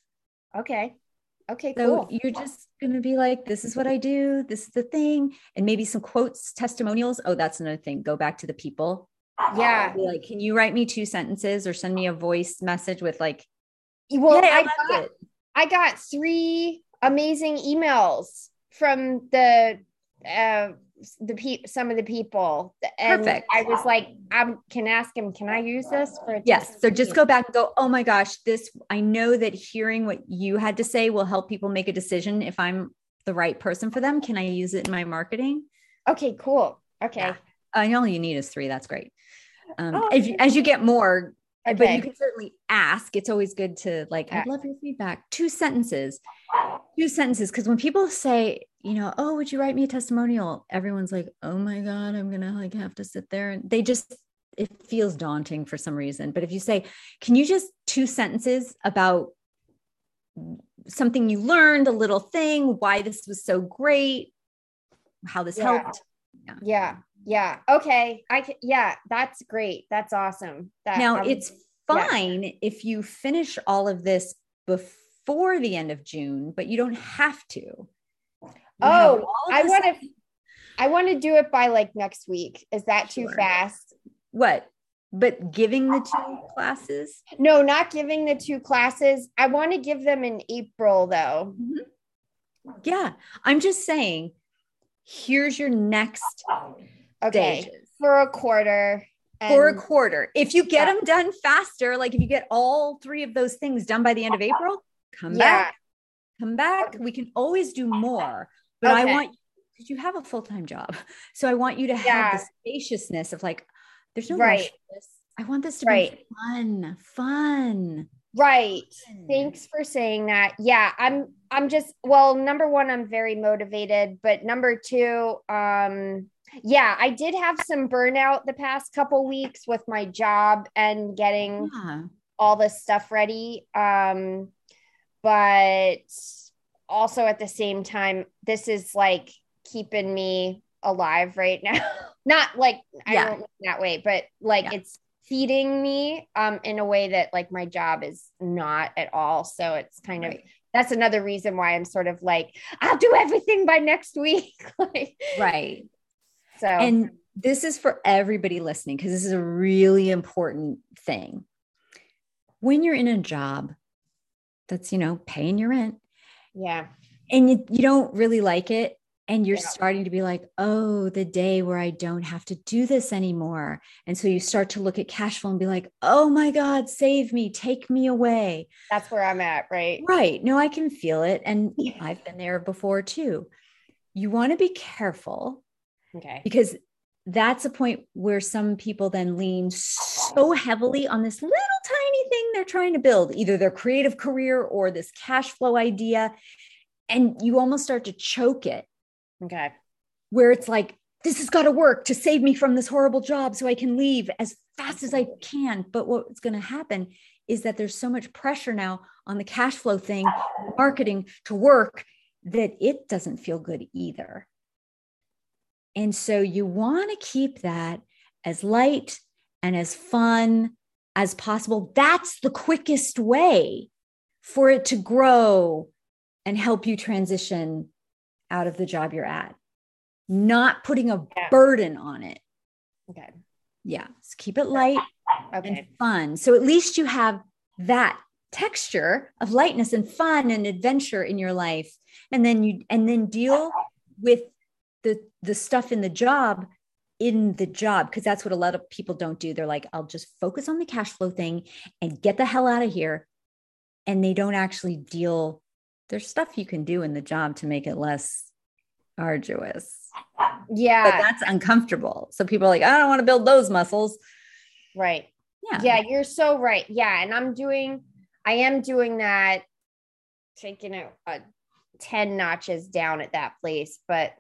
B: Okay. Okay,
A: so
B: cool.
A: You're just going to be like, this is what I do. This is the thing. And maybe some quotes, testimonials. Oh, that's another thing. Go back to the people.
B: Yeah.
A: Be like, can you write me two sentences or send me a voice message with like,
B: well, I, I got, it. I got three amazing emails from the, uh, the pe- some of the people. And perfect. I was like, I can ask him, can I use this for?
A: Yes. So just go back and go, oh my gosh, this, I know that hearing what you had to say will help people make a decision. If I'm the right person for them, can I use it in my marketing?
B: Okay, cool. Okay.
A: Yeah. I know all you need is three. That's great. Um, oh, if, as you get more, okay. But you can certainly ask. It's always good to like, yeah. I'd love your feedback. Two sentences, two sentences. Cause when people say, you know, oh, would you write me a testimonial? Everyone's like, oh my God, I'm going to like have to sit there. And they just, it feels daunting for some reason. But if you say, can you just two sentences about something you learned, a little thing, why this was so great, how this
B: yeah.
A: helped.
B: Yeah. Yeah. Yeah. Okay. I can, yeah, that's great. That's awesome. That,
A: now
B: um,
A: it's fine yeah. if you finish all of this before the end of June, but you don't have to. You
B: oh, I want to, I want to do it by like next week. Is that sure. too fast?
A: What? But giving the two classes?
B: No, not giving the two classes. I want to give them in April though.
A: Mm-hmm. Yeah. I'm just saying, here's your next
B: okay
A: stages.
B: For a quarter.
A: for a
B: And
A: quarter. If you get
B: yeah.
A: them done faster, like if you get all three of those things done by the end of April, come
B: Yeah.
A: back, come back. We can always do more, but I
B: Okay.
A: want, because you have a full-time job. So I want you to have
B: Yeah.
A: the spaciousness of like, there's no
B: Right.
A: rush for this. I want this to
B: Right.
A: be fun, fun.
B: Right.
A: fun.
B: Thanks for saying that. Yeah, I'm I'm just well, number one, I'm very motivated, but number two, um yeah, I did have some burnout the past couple weeks with my job and getting
A: Yeah.
B: all this stuff ready. Um but also at the same time, this is like keeping me alive right now. Not like I
A: Yeah.
B: don't mean that way, but like
A: Yeah.
B: it's feeding me um in a way that like my job is not at all. So it's kind
A: Right.
B: of that's another reason why I'm sort of like, I'll do everything by next week. Like,
A: Right.
B: so
A: And this is for everybody listening, because this is a really important thing. When you're in a job that's, you know, paying your rent,
B: yeah.
A: and you, you don't really like it, and you're
B: Yeah.
A: starting to be like, oh, the day where I don't have to do this anymore. And so you start to look at cash flow and be like, oh my God, save me, take me away.
B: That's where I'm at, right?
A: Right. No, I can feel it. And I've been there before too. You want to be careful,
B: Okay.
A: because that's a point where some people then lean so heavily on this little tiny thing they're trying to build, either their creative career or this cash flow idea. And you almost start to choke it,
B: Okay.
A: where it's like, this has got to work to save me from this horrible job so I can leave as fast as I can. But what's going to happen is that there's so much pressure now on the cash flow thing, marketing to work, that it doesn't feel good either. And so you want to keep that as light and as fun as possible. That's the quickest way for it to grow and help you transition out of the job you're at. Not putting a
B: Yeah.
A: burden on it.
B: Okay.
A: Yeah. So keep it light
B: Okay.
A: and fun. So at least you have that texture of lightness and fun and adventure in your life. And then you, and then deal with the, the stuff in the job in the job. Cause that's what a lot of people don't do. They're like, I'll just focus on the cash flow thing and get the hell out of here. And they don't actually deal. There's stuff you can do in the job to make it less arduous.
B: Yeah.
A: But that's uncomfortable. So people are like, I don't want to build those muscles.
B: Right.
A: Yeah.
B: Yeah, you're so right. Yeah. And I'm doing, I am doing that, taking a, a ten notches down at that place. But,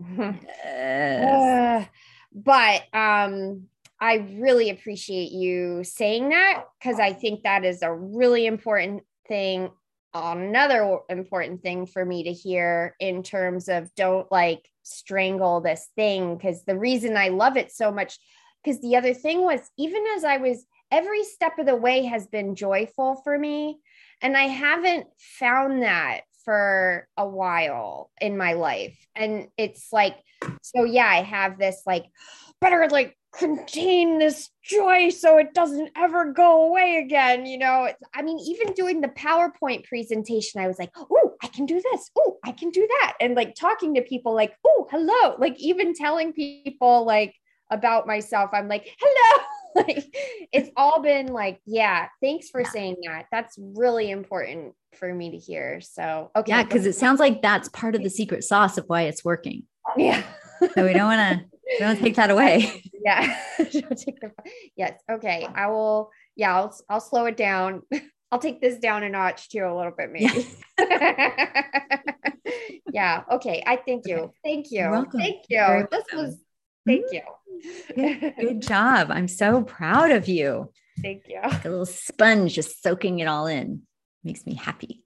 A: Yes.
B: uh, but, um, I really appreciate you saying that, because I think that is a really important thing. Another important thing for me to hear in terms of don't like strangle this thing. Because the reason I love it so much, because the other thing was, even as I was, every step of the way has been joyful for me. And I haven't found that for a while in my life. And it's like, so yeah, I have this like, better like contain this joy so it doesn't ever go away again. You know, it's, I mean, even doing the PowerPoint presentation, I was like, oh, I can do this. Oh, I can do that. And like talking to people like, oh, hello. Like even telling people like about myself, I'm like, hello. Like it's all been like, yeah, thanks for
A: Yeah.
B: saying that. That's really important for me to hear. So, okay.
A: Yeah. Cause it sounds like that's part of the secret sauce of why it's working.
B: Yeah.
A: So we don't want to, don't take that away.
B: Yeah. Yes. Okay. I will. Yeah. I'll, I'll slow it down. I'll take this down a notch too, a little bit, maybe. Yeah. Yeah. Okay. I thank you.
A: Okay.
B: Thank you.
A: You're welcome.
B: Thank
A: You're very
B: you. This
A: welcome.
B: was, thank
A: Mhm.
B: you.
A: Good, good job. I'm so proud of you.
B: Thank you.
A: Like a little sponge just soaking it all in. Makes me happy.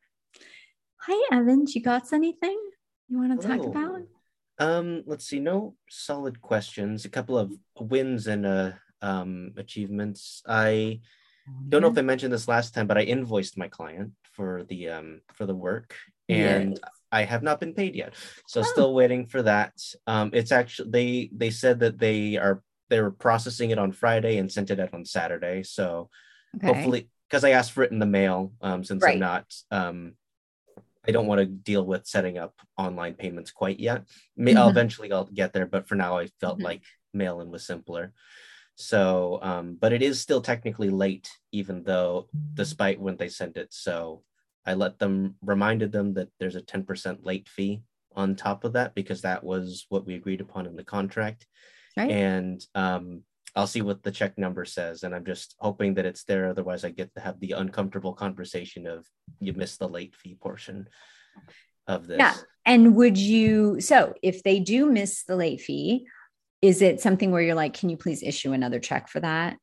A: Hi, Evan. You got anything you want to talk
C: Hello.
A: about?
C: Um, let's see. No solid questions. A couple of wins and uh, um, achievements. I don't know if I mentioned this last time, but I invoiced my client for the um for the work, and
A: Yes.
C: I have not been paid yet. So
A: Oh.
C: still waiting for that. Um, it's actually they they said that they are they were processing it on Friday and sent it out on Saturday. So
A: Okay.
C: hopefully, because I asked for it in the mail, um, since
A: Right.
C: I'm not um. I don't want to deal with setting up online payments quite yet. May, I'll
A: Mhm.
C: eventually I'll get there, but for now I felt
A: Mhm.
C: like mail-in was simpler. So, um, but it is still technically late, even though, despite when they sent it. So I let them, reminded them that there's a ten percent late fee on top of that, because that was what we agreed upon in the contract.
A: Right.
C: And um, I'll see what the check number says. And I'm just hoping that it's there. Otherwise, I get to have the uncomfortable conversation of, you missed the late fee portion of this.
A: Yeah. And would you, so if they do miss the late fee, is it something where you're like, can you please issue another check for that?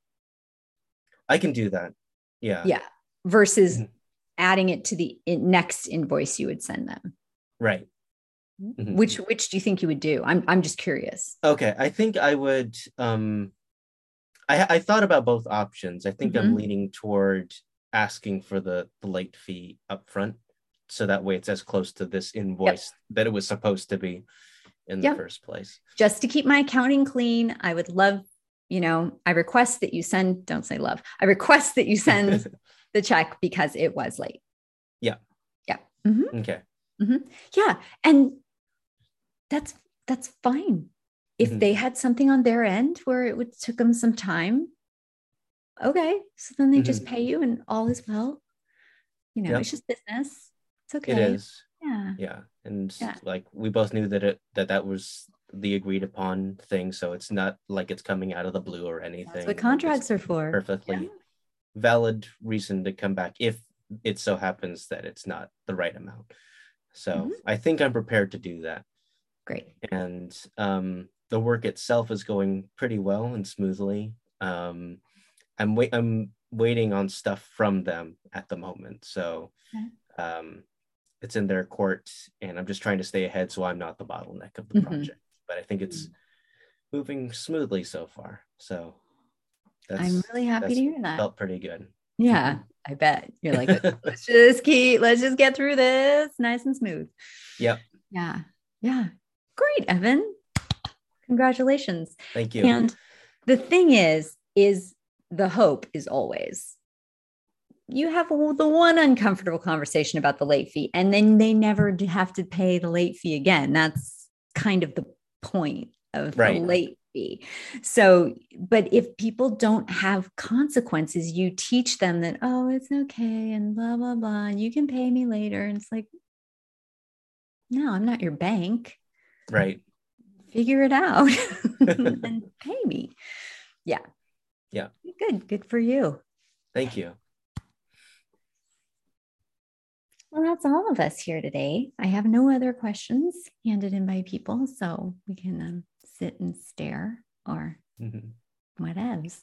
C: I can do that. Yeah.
A: Yeah. Versus
C: Mhm.
A: adding it to the in- next invoice you would send them.
C: Right. Mhm.
A: Which, which do you think you would do? I'm, I'm just curious.
C: Okay. I think I would, um, I, I thought about both options. I think
A: Mhm.
C: I'm leaning toward asking for the, the late fee up front. So that way it's as close to this invoice yep. that it was supposed to be in the yep. first place.
A: Just to keep my accounting clean, I would love, you know, I request that you send, don't say love. I request that you send the check because it was late.
C: Yeah.
A: Yeah. Mm-hmm.
C: Okay.
A: Mm-hmm. Yeah. And that's, that's fine. If
C: mm-hmm.
A: they had something on their end where it would took them some time. Okay. So then they mm-hmm. just pay you and all is well. You know, yep. it's just business. It's okay.
C: It is.
A: Yeah.
C: Yeah. And
A: yeah.
C: like, we both knew that it, that that was the agreed upon thing. So it's not like it's coming out of the blue or anything.
A: That's what contracts are for.
C: Perfectly
A: yeah.
C: valid reason to come back if it so happens that it's not the right amount. So mm-hmm. I think I'm prepared to do that.
A: Great.
C: And um, the work itself is going pretty well and smoothly. Um, I'm wait. I'm waiting on stuff from them at the moment. So okay. um, it's in their court, and I'm just trying to stay ahead so I'm not the bottleneck of the mm-hmm. project. But I think it's mm-hmm. moving smoothly so far. So that's,
A: I'm really happy to hear that.
C: Felt pretty good.
A: Yeah, I bet. You're like, let's just keep, let's just get through this nice and smooth.
C: Yep.
A: Yeah. Yeah. Great, Evan. Congratulations.
C: Thank you.
A: And the thing is, is the hope is always you have the one uncomfortable conversation about the late fee, and then they never have to pay the late fee again. That's kind of the point of right. the late fee. So, but if people don't have consequences, you teach them that, oh, it's okay, and blah, blah, blah, and you can pay me later. And it's like, no, I'm not your bank.
C: Right.
A: Figure it out and pay me. Yeah.
C: Yeah.
A: Good. Good for you.
C: Thank you.
A: Well, that's all of us here today. I have no other questions handed in by people, so we can um, sit and stare or mm-hmm. whatevs.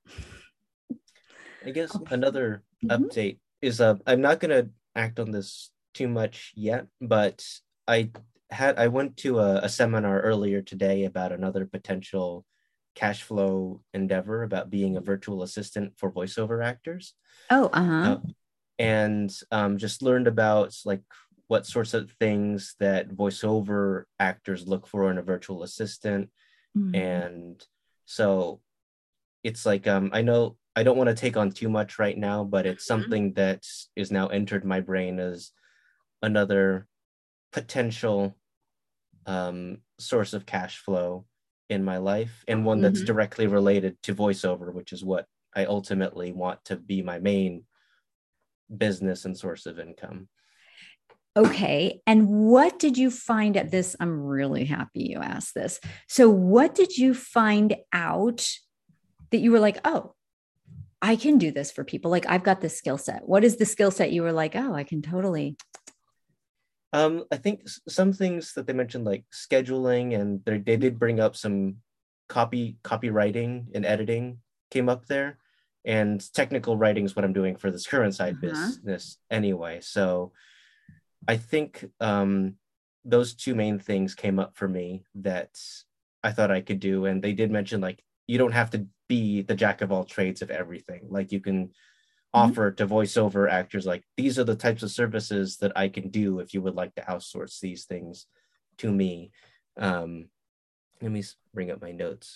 C: I guess oh. another mm-hmm. update is uh, I'm not going to act on this too much yet, but I had I went to a, a seminar earlier today about another potential cash flow endeavor about being a virtual assistant for voiceover actors.
A: Oh, uh-huh.
C: Uh, and um, just learned about like what sorts of things that voiceover actors look for in a virtual assistant. Mm-hmm. And so it's like, um, I know I don't want to take on too much right now, but it's something mm-hmm. that is now entered my brain as another potential um, source of cash flow in my life, and one that's mm-hmm. directly related to voiceover, which is what I ultimately want to be my main business and source of income.
A: Okay. And what did you find at this? I'm really happy you asked this. So what did you find out that you were like, oh, I can do this for people? Like, I've got this skill set. What is the skill set you were like, oh, I can totally.
C: Um, I think some things that they mentioned, like scheduling, and they did bring up some copy, copywriting and editing came up there. And technical writing is what I'm doing for this current side uh-huh. business anyway. So I think um, those two main things came up for me that I thought I could do. And they did mention, like, you don't have to be the jack of all trades of everything. Like, you can mm-hmm. offer to voiceover actors, like, these are the types of services that I can do if you would like to outsource these things to me. Um, let me bring up my notes.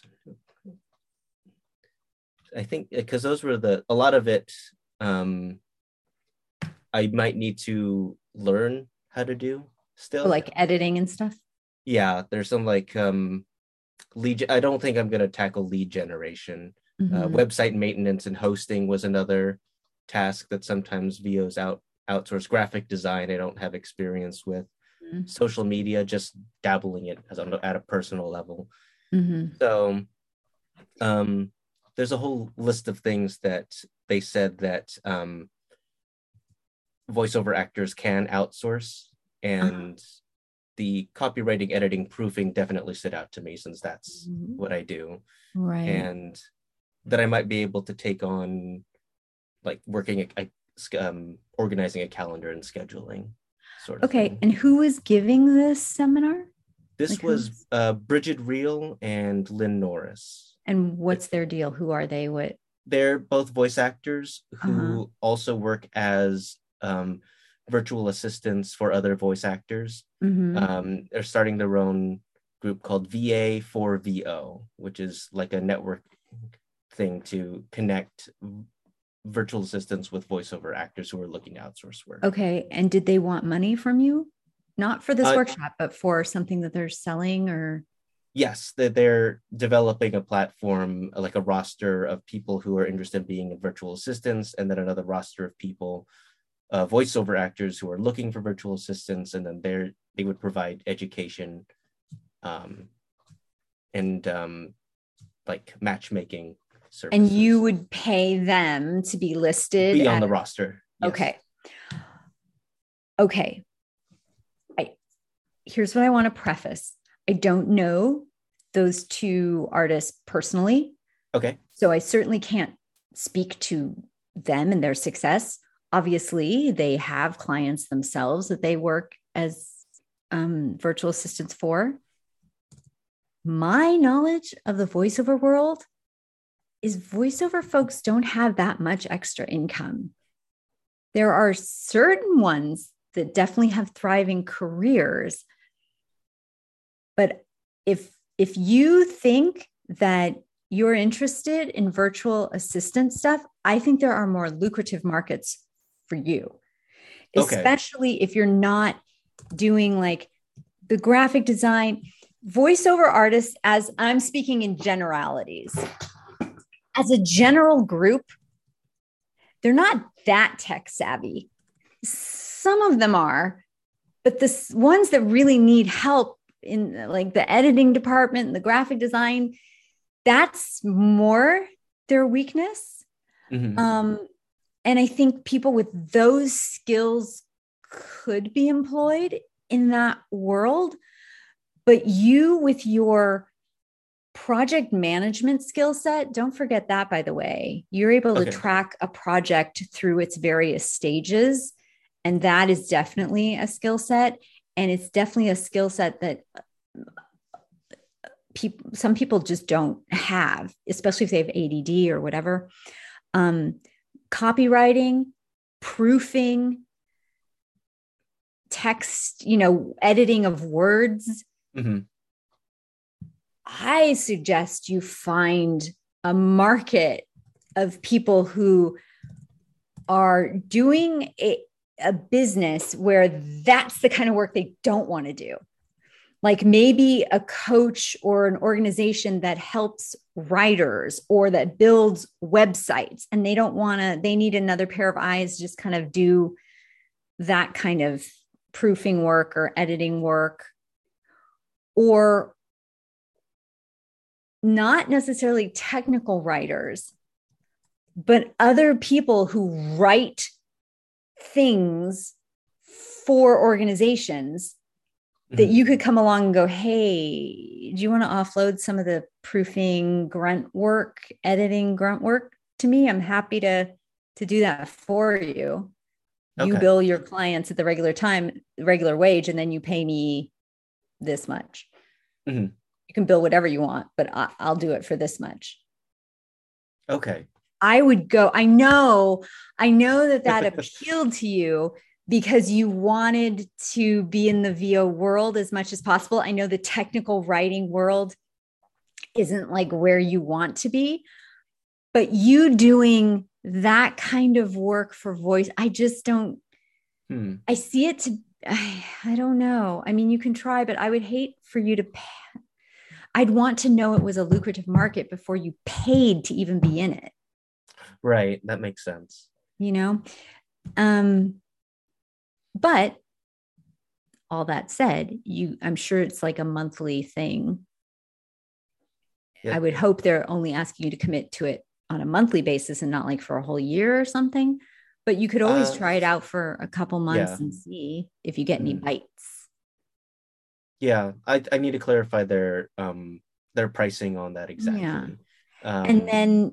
C: I think because those were the, a lot of it, um, I might need to learn how to do still.
A: Like editing and stuff?
C: Yeah, there's some like um, lead. I don't think I'm going to tackle lead generation Uh,
A: Mhm.
C: website maintenance and hosting was another task that sometimes V Os out outsource. Graphic design, I don't have experience with.
A: Mhm.
C: Social media, just dabbling it as on, at a personal level.
A: Mhm.
C: So um, there's a whole list of things that they said that um, voiceover actors can outsource, and the copywriting, editing, proofing definitely stood out to me since that's
A: Mhm.
C: what I do,
A: Right.
C: and that I might be able to take on like working a, um, organizing a calendar and scheduling sort of
A: Okay.
C: thing.
A: And who is giving this seminar?
C: This
A: Like
C: was
A: who's
C: uh, Bridget Reel and Lynn Norris.
A: and what's their deal? Who are they? What?
C: They're both voice actors
A: Uh-huh.
C: who also work as um, virtual assistants for other voice actors.
A: Mm-hmm.
C: Um, they're starting their own group called V A four V O, which is like a network thing to connect virtual assistants with voiceover actors who are looking to outsource work.
A: Okay. And did they want money from you? Not for this
C: Uh,
A: workshop, but for something that they're selling or
C: yes, that they're developing a platform, like a roster of people who are interested in being virtual assistants, and then another roster of people, uh, voiceover actors who are looking for virtual assistants, and then they're they would provide education um, and um, like matchmaking
A: and
C: services.
A: you would pay them to be listed
C: Be on
A: as,
C: the roster. Yes.
A: okay. Okay. I here's what I want to preface. I don't know those two artists personally.
C: Okay.
A: So I certainly can't speak to them and their success. Obviously, they have clients themselves that they work as um, virtual assistants for. My knowledge of the voiceover world is voiceover folks don't have that much extra income. There are certain ones that definitely have thriving careers. But if if you think that you're interested in virtual assistant stuff, I think there are more lucrative markets for you,
C: Okay.
A: especially if you're not doing like the graphic design. Voiceover artists, as I'm speaking in generalities, as a general group, they're not that tech savvy. Some of them are, but the ones that really need help in like the editing department and the graphic design, that's more their weakness.
C: Mm-hmm.
A: Um, and I think people with those skills could be employed in that world. But you, with your project management skill set, don't forget that, by the way. You're able
C: Okay.
A: to track a project through its various stages. And that is definitely a skill set. And it's definitely a skill set that people, some people just don't have, especially if they have A D D or whatever. Um, copywriting, proofing, text, you know, editing of words.
C: Mm-hmm.
A: I suggest you find a market of people who are doing a, a business where that's the kind of work they don't want to do. Like maybe a coach or an organization that helps writers or that builds websites, and they don't want to, they need another pair of eyes, just kind of do that kind of proofing work or editing work. Or not necessarily technical writers, but other people who write things for organizations that you could come along and go, hey, do you want to offload some of the proofing grunt work, editing grunt work to me? I'm happy to, to do that for you. You
C: Okay.
A: bill your clients at the regular time, regular wage, and then you pay me this much.
C: Mm-hmm.
A: You can bill whatever you want, but I, I'll do it for this much.
C: Okay.
A: I would go, I know, I know that that appealed to you because you wanted to be in the V O world as much as possible. I know the technical writing world isn't like where you want to be, but you doing that kind of work for voice, I just don't,
C: hmm.
A: I see it to, I, I don't know. I mean, you can try, but I would hate for you to pay. I'd want to know it was a lucrative market before you paid to even be in it.
C: Right. That makes sense.
A: You know? Um, but all that said, you, I'm sure it's like a monthly thing.
C: Yeah.
A: I would hope they're only asking you to commit to it on a monthly basis and not like for a whole year or something. But you could always
C: Uh,
A: try it out for a couple months
C: yeah.
A: and see if you get any
C: Mhm.
A: bites.
C: Yeah, I, I need to clarify their um their pricing on that exactly.
A: Yeah.
C: Um,
A: And then,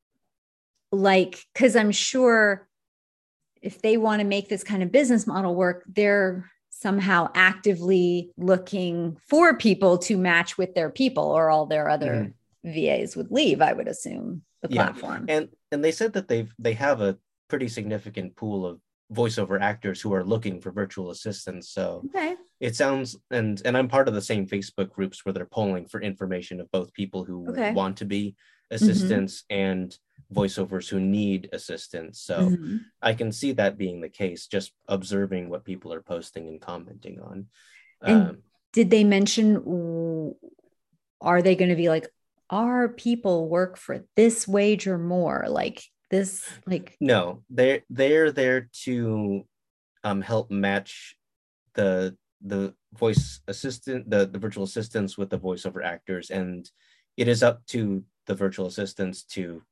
A: like, because I'm sure if they want to make this kind of business model work, they're somehow actively looking for people to match with their people, or all their other
C: mhm.
A: V As would leave, I would assume, the
C: Yeah.
A: platform.
C: And and they said that they've they have a pretty significant pool of voiceover actors who are looking for virtual assistants. So
A: Okay.
C: it sounds, and and I'm part of the same Facebook groups where they're polling for information of both people who
A: Okay.
C: want to be
A: Mhm.
C: assistants and voiceovers who need assistance. So
A: Mhm.
C: I can see that being the case, just observing what people are posting and commenting on.
A: And
C: Um,
A: did they mention, w- are they going to be like, our people work for this wage or more? Like this, like,
C: no, they're they're there to um, help match the the voice assistant, the, the virtual assistants with the voiceover actors, and it is up to the virtual assistants to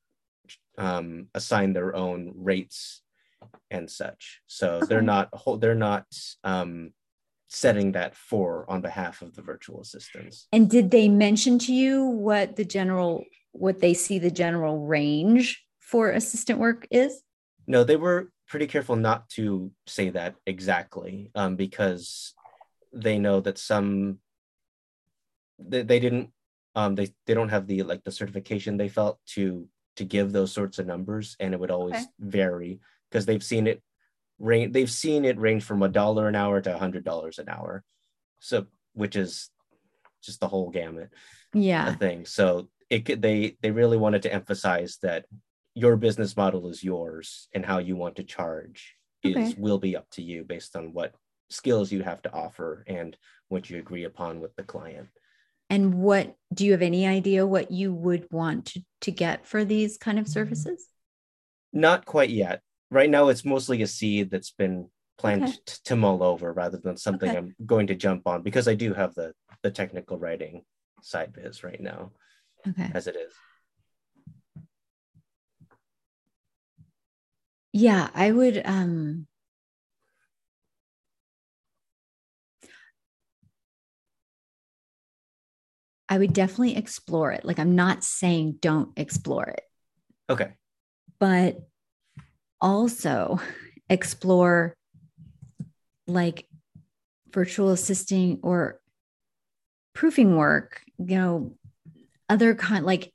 C: um, assign their own rates and such. So
A: okay.
C: they're not they're not um, setting that for on behalf of the virtual assistants.
A: And did they mention to you what the general, what they see the general range for assistant work is?
C: No, they were pretty careful not to say that exactly, um, because they know that some they, they didn't um, they they don't have the like the certification they felt to to give those sorts of numbers, and it would always
A: Okay.
C: vary because they've seen it range they've seen it range from a dollar an hour to a hundred dollars an hour, so which is just the whole gamut
A: Yeah.
C: of things. So it could they they really wanted to emphasize that your business model is yours, and how you want to charge is
A: Okay.
C: will be up to you based on what skills you have to offer and what you agree upon with the client.
A: And what, do you have any idea what you would want to, to get for these kind of services?
C: Not quite yet. Right now, it's mostly a seed that's been planned
A: Okay.
C: t- to mull over rather than something
A: Okay.
C: I'm going to jump on, because I do have the the technical writing side biz right now
A: Okay.
C: as it is.
A: Yeah, I would, um, I would definitely explore it. Like, I'm not saying don't explore it,
C: Okay.
A: but also explore like virtual assisting or proofing work, you know, other kind, like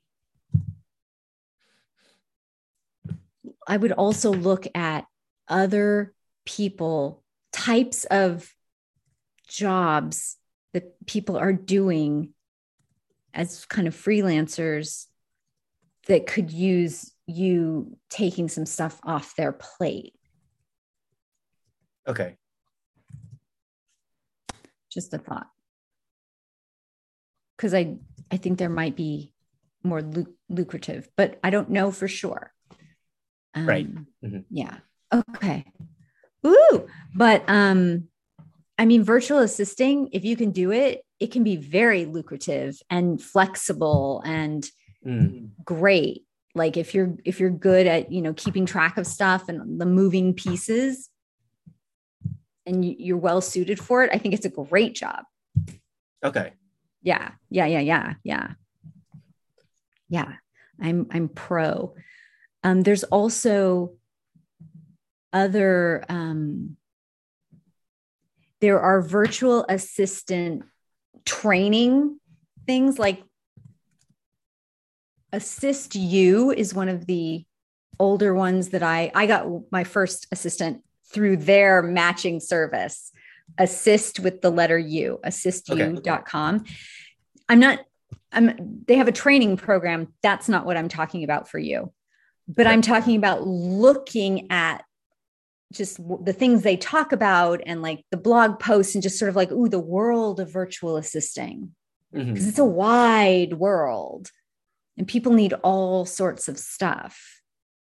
A: I would also look at other people, types of jobs that people are doing as kind of freelancers that could use you taking some stuff off their plate.
C: Okay.
A: Just a thought. Because I, I think there might be more lu- lucrative, but I don't know for sure. Um,
C: Right. Mhm.
A: Yeah. Okay. Ooh. But um, I mean, virtual assisting, if you can do it, it can be very lucrative and flexible and
C: Mm.
A: great. Like if you're if you're good at, you know, keeping track of stuff and the moving pieces, and you- you're well suited for it, I think it's a great job.
C: Okay.
A: Yeah. Yeah. Yeah. Yeah. Yeah. Yeah. I'm I'm pro. Um, there's also other um, there are virtual assistant training things, like Assist You is one of the older ones that I I got my first assistant through their matching service. Assist with the letter U, assist you dot com.
C: Okay.
A: I'm not I'm they have a training program. That's not what I'm talking about for you. But
C: Okay.
A: I'm talking about looking at just w- the things they talk about and like the blog posts and just sort of like, ooh, the world of virtual assisting. because
C: Mhm.
A: it's a wide world and people need all sorts of stuff.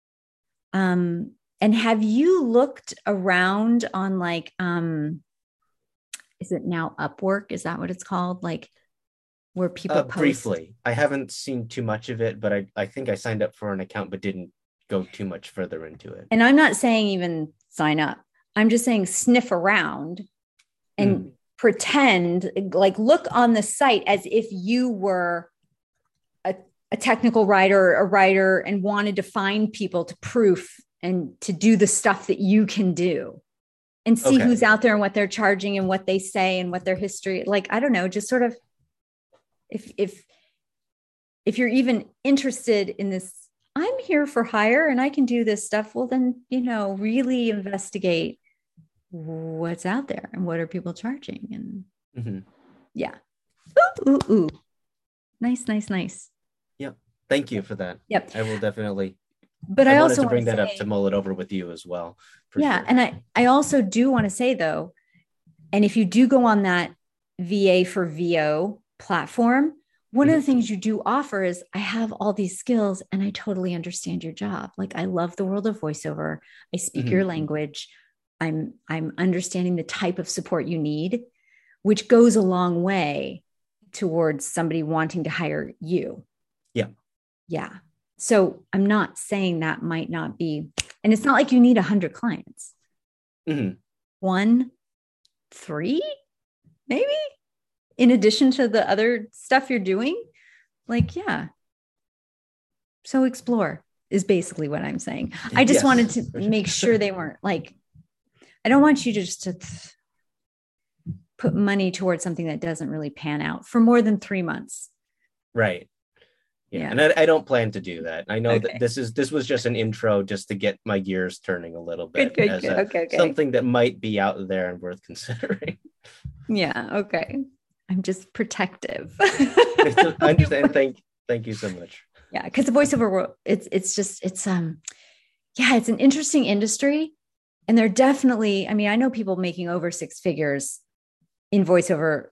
A: Um, and have you looked around on like, um, is it now Upwork? Is that what it's called? Like where people
C: Uh,
A: post?
C: briefly, I haven't seen too much of it, but I, I think I signed up for an account but didn't go too much further into it.
A: And I'm not saying even sign up. I'm just saying sniff around and
C: Mm.
A: pretend, like look on the site as if you were a, a technical writer, a writer, and wanted to find people to proof and to do the stuff that you can do, and see
C: Okay.
A: who's out there and what they're charging and what they say and what their history. Like, I don't know, just sort of, if, if, if you're even interested in this, I'm here for hire and I can do this stuff. Well, then, you know, really investigate what's out there and what are people charging. And
C: Mhm.
A: yeah. Ooh, ooh, ooh. Nice, nice, nice.
C: Yep. Thank you for that.
A: Yep.
C: I will definitely.
A: But
C: I,
A: I,
C: wanted
A: also
C: to bring
A: want
C: that
A: say,
C: up to mull it over with you as well. For
A: yeah.
C: sure.
A: And I, I also do want to say though, and if you do go on that V A for V O platform, one
C: Mhm.
A: of the things you do offer is I have all these skills and I totally understand your job. Like I love the world of voiceover. I speak
C: Mhm.
A: your language. I'm I'm understanding the type of support you need, which goes a long way towards somebody wanting to hire you.
C: Yeah.
A: Yeah. So I'm not saying that might not be, and it's not like you need a hundred clients.
C: Mhm.
A: One, three, maybe, in addition to the other stuff you're doing. Like, yeah. So explore is basically what I'm saying. I just
C: Yes,
A: wanted to
C: for sure.
A: make sure they weren't like, I don't want you to just to th- put money towards something that doesn't really pan out for more than three months.
C: Right. Yeah.
A: Yeah.
C: And I, I don't plan to do that. I know
A: Okay.
C: that this is this was just an intro just to get my gears turning a little bit
A: Good, good,
C: as
A: good.
C: a,
A: Okay, okay.
C: something that might be out there and worth considering.
A: Yeah. Okay. I'm just protective.
C: I understand. Thank thank you so much.
A: Yeah, because the voiceover world, it's it's just it's um yeah, it's an interesting industry. And they're definitely, I mean, I know people making over six figures in voiceover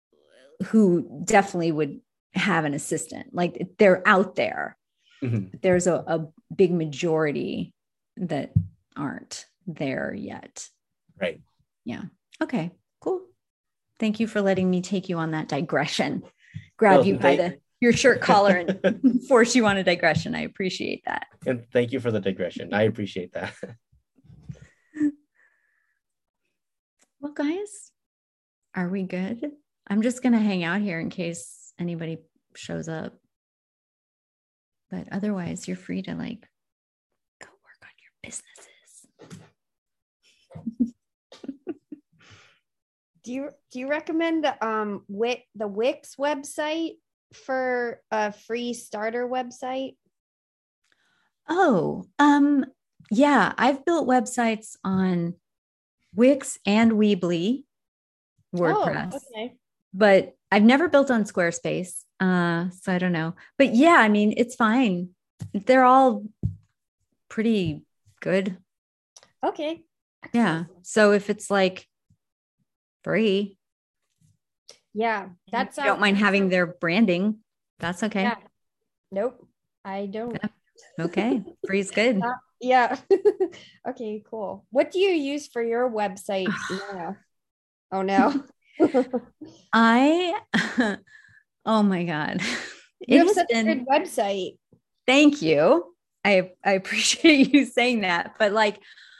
A: who definitely would have an assistant. Like they're out there.
C: Mhm.
A: There's a, a big majority that aren't there yet.
C: Right.
A: Yeah. Okay, cool. Thank you for letting me take you on that digression. Grab
C: Well,
A: you by
C: thank-
A: the your shirt collar and force you on a digression. I appreciate that.
C: And thank you for the digression. I appreciate that.
A: Well, guys, are we good? I'm just going to hang out here in case anybody shows up. But otherwise, you're free to like go work on your businesses.
B: Do you do you recommend um Wix, the Wix website for a free starter website?
A: Oh, um, yeah, I've built websites on Wix and Weebly, WordPress,
B: Oh, okay.
A: but I've never built on Squarespace. Uh, so I don't know. But yeah, I mean, it's fine. They're all pretty good.
B: Okay.
A: Yeah.
B: Excellent.
A: So if it's like free,
B: Yeah, that's
A: you don't mind having their branding, that's okay.
B: Yeah. Nope, I don't.
A: Okay. Free is good.
B: Uh, yeah. Okay, cool. What do you use for your website now? Oh no.
A: I, oh my God.
B: You
A: It
B: have
A: has
B: such
A: been-
B: a good website.
A: Thank you. I, I appreciate you saying that. But like,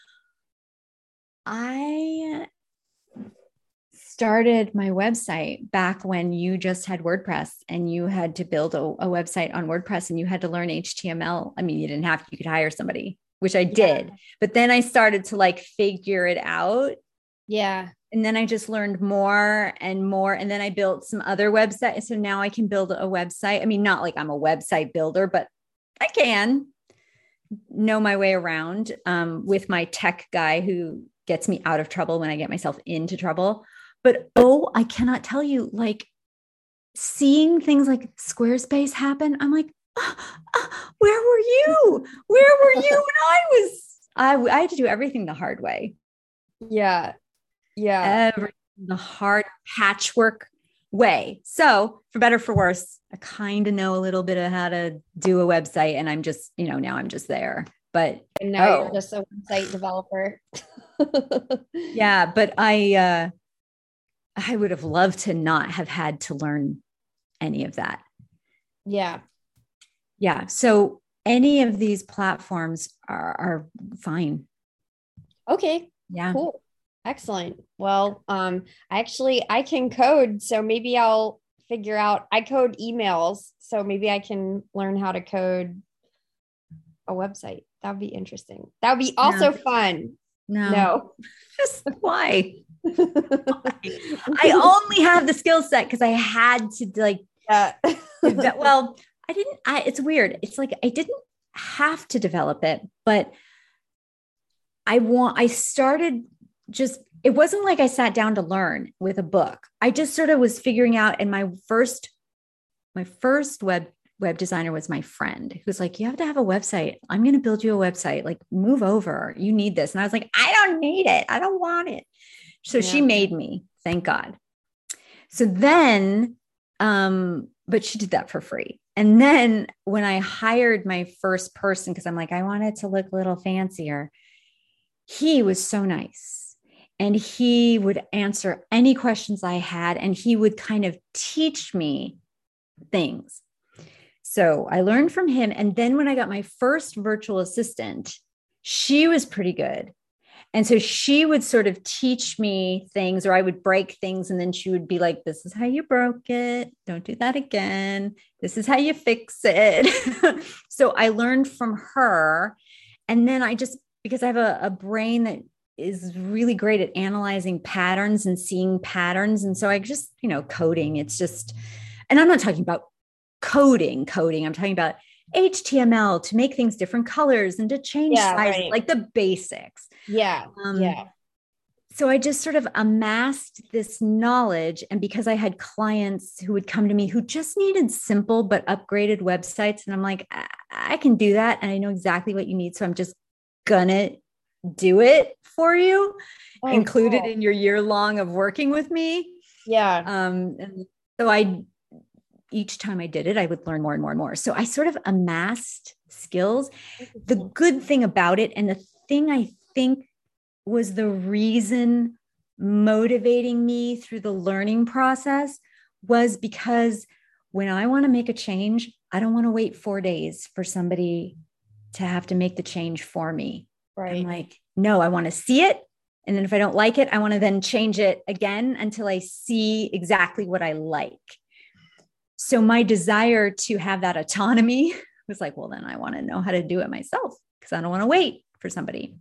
A: I started my website back when you just had WordPress and you had to build a, a website on WordPress and you had to learn H T M L. I mean, you didn't have to, you could hire somebody, which I did.
B: Yeah.
A: But then I started to like figure it out.
B: Yeah.
A: And then I just learned more and more. And then I built some other websites. So now I can build a website. I mean, not like I'm a website builder, but I can know my way around um, with my tech guy who gets me out of trouble when I get myself into trouble. But oh, I cannot tell you, like seeing things like Squarespace happen, I'm like, oh, oh, where were you? Where were you when I was? I, I had to do everything the hard way.
B: Yeah. Yeah.
A: Every the hard patchwork way. So for better, for worse, I kind of know a little bit of how to do a website, and I'm just, you know, now I'm just there. But
B: And now
A: oh,
B: you're just a website developer.
A: yeah, but I, uh, I would have loved to not have had to learn any of that.
B: Yeah.
A: Yeah. So any of these platforms are, are fine.
B: Okay.
A: Yeah.
B: Cool. Excellent. Well, um, actually I can code, so maybe I'll figure out, I code emails, so maybe I can learn how to code a website. That would be interesting. That would be also
A: No.
B: fun.
A: No.
B: No.
A: Just why? I only have the skill set because I had to like,
B: Yeah.
A: develop, well, I didn't, I, it's weird. It's like, I didn't have to develop it, but I want, I started just, it wasn't like I sat down to learn with a book. I just sort of was figuring out, and my first, my first web web designer was my friend, who's like, you have to have a website. I'm going to build you a website. Like, move over. You need this. And I was like, I don't need it. I don't want it. So yeah. She made me, thank God. So then, um, but she did that for free. And then when I hired my first person, because I'm like, I want it to look a little fancier, he was so nice. And he would answer any questions I had, and he would kind of teach me things. So I learned from him. And then when I got my first virtual assistant, she was pretty good. And so she would sort of teach me things, or I would break things. And then she would be like, this is how you broke it. Don't do that again. This is how you fix it. So I learned from her. And then I just, because I have a, a brain that is really great at analyzing patterns and seeing patterns. And so I just, you know, coding, it's just, and I'm not talking about coding, coding. I'm talking about H T M L to make things different colors and to change
B: yeah,
A: sizes,
B: right.
A: like the basics.
B: Yeah.
A: Um,
B: yeah.
A: So I just sort of amassed this knowledge. And because I had clients who would come to me who just needed simple but upgraded websites, and I'm like, I, I can do that. And I know exactly what you need. So I'm just gonna do it for you, oh, included cool. in your year long of working with me.
B: Yeah.
A: Um, and so I, each time I did it, I would learn more and more and more. So I sort of amassed skills. The good thing about it, and the thing I think was the reason motivating me through the learning process, was because when I want to make a change, I don't want to wait four days for somebody to have to make the change for me.
B: Right.
A: I'm like, no, I want to see it. And then if I don't like it, I want to then change it again until I see exactly what I like. So my desire to have that autonomy was like, well, then I want to know how to do it myself, because I don't want to wait for somebody.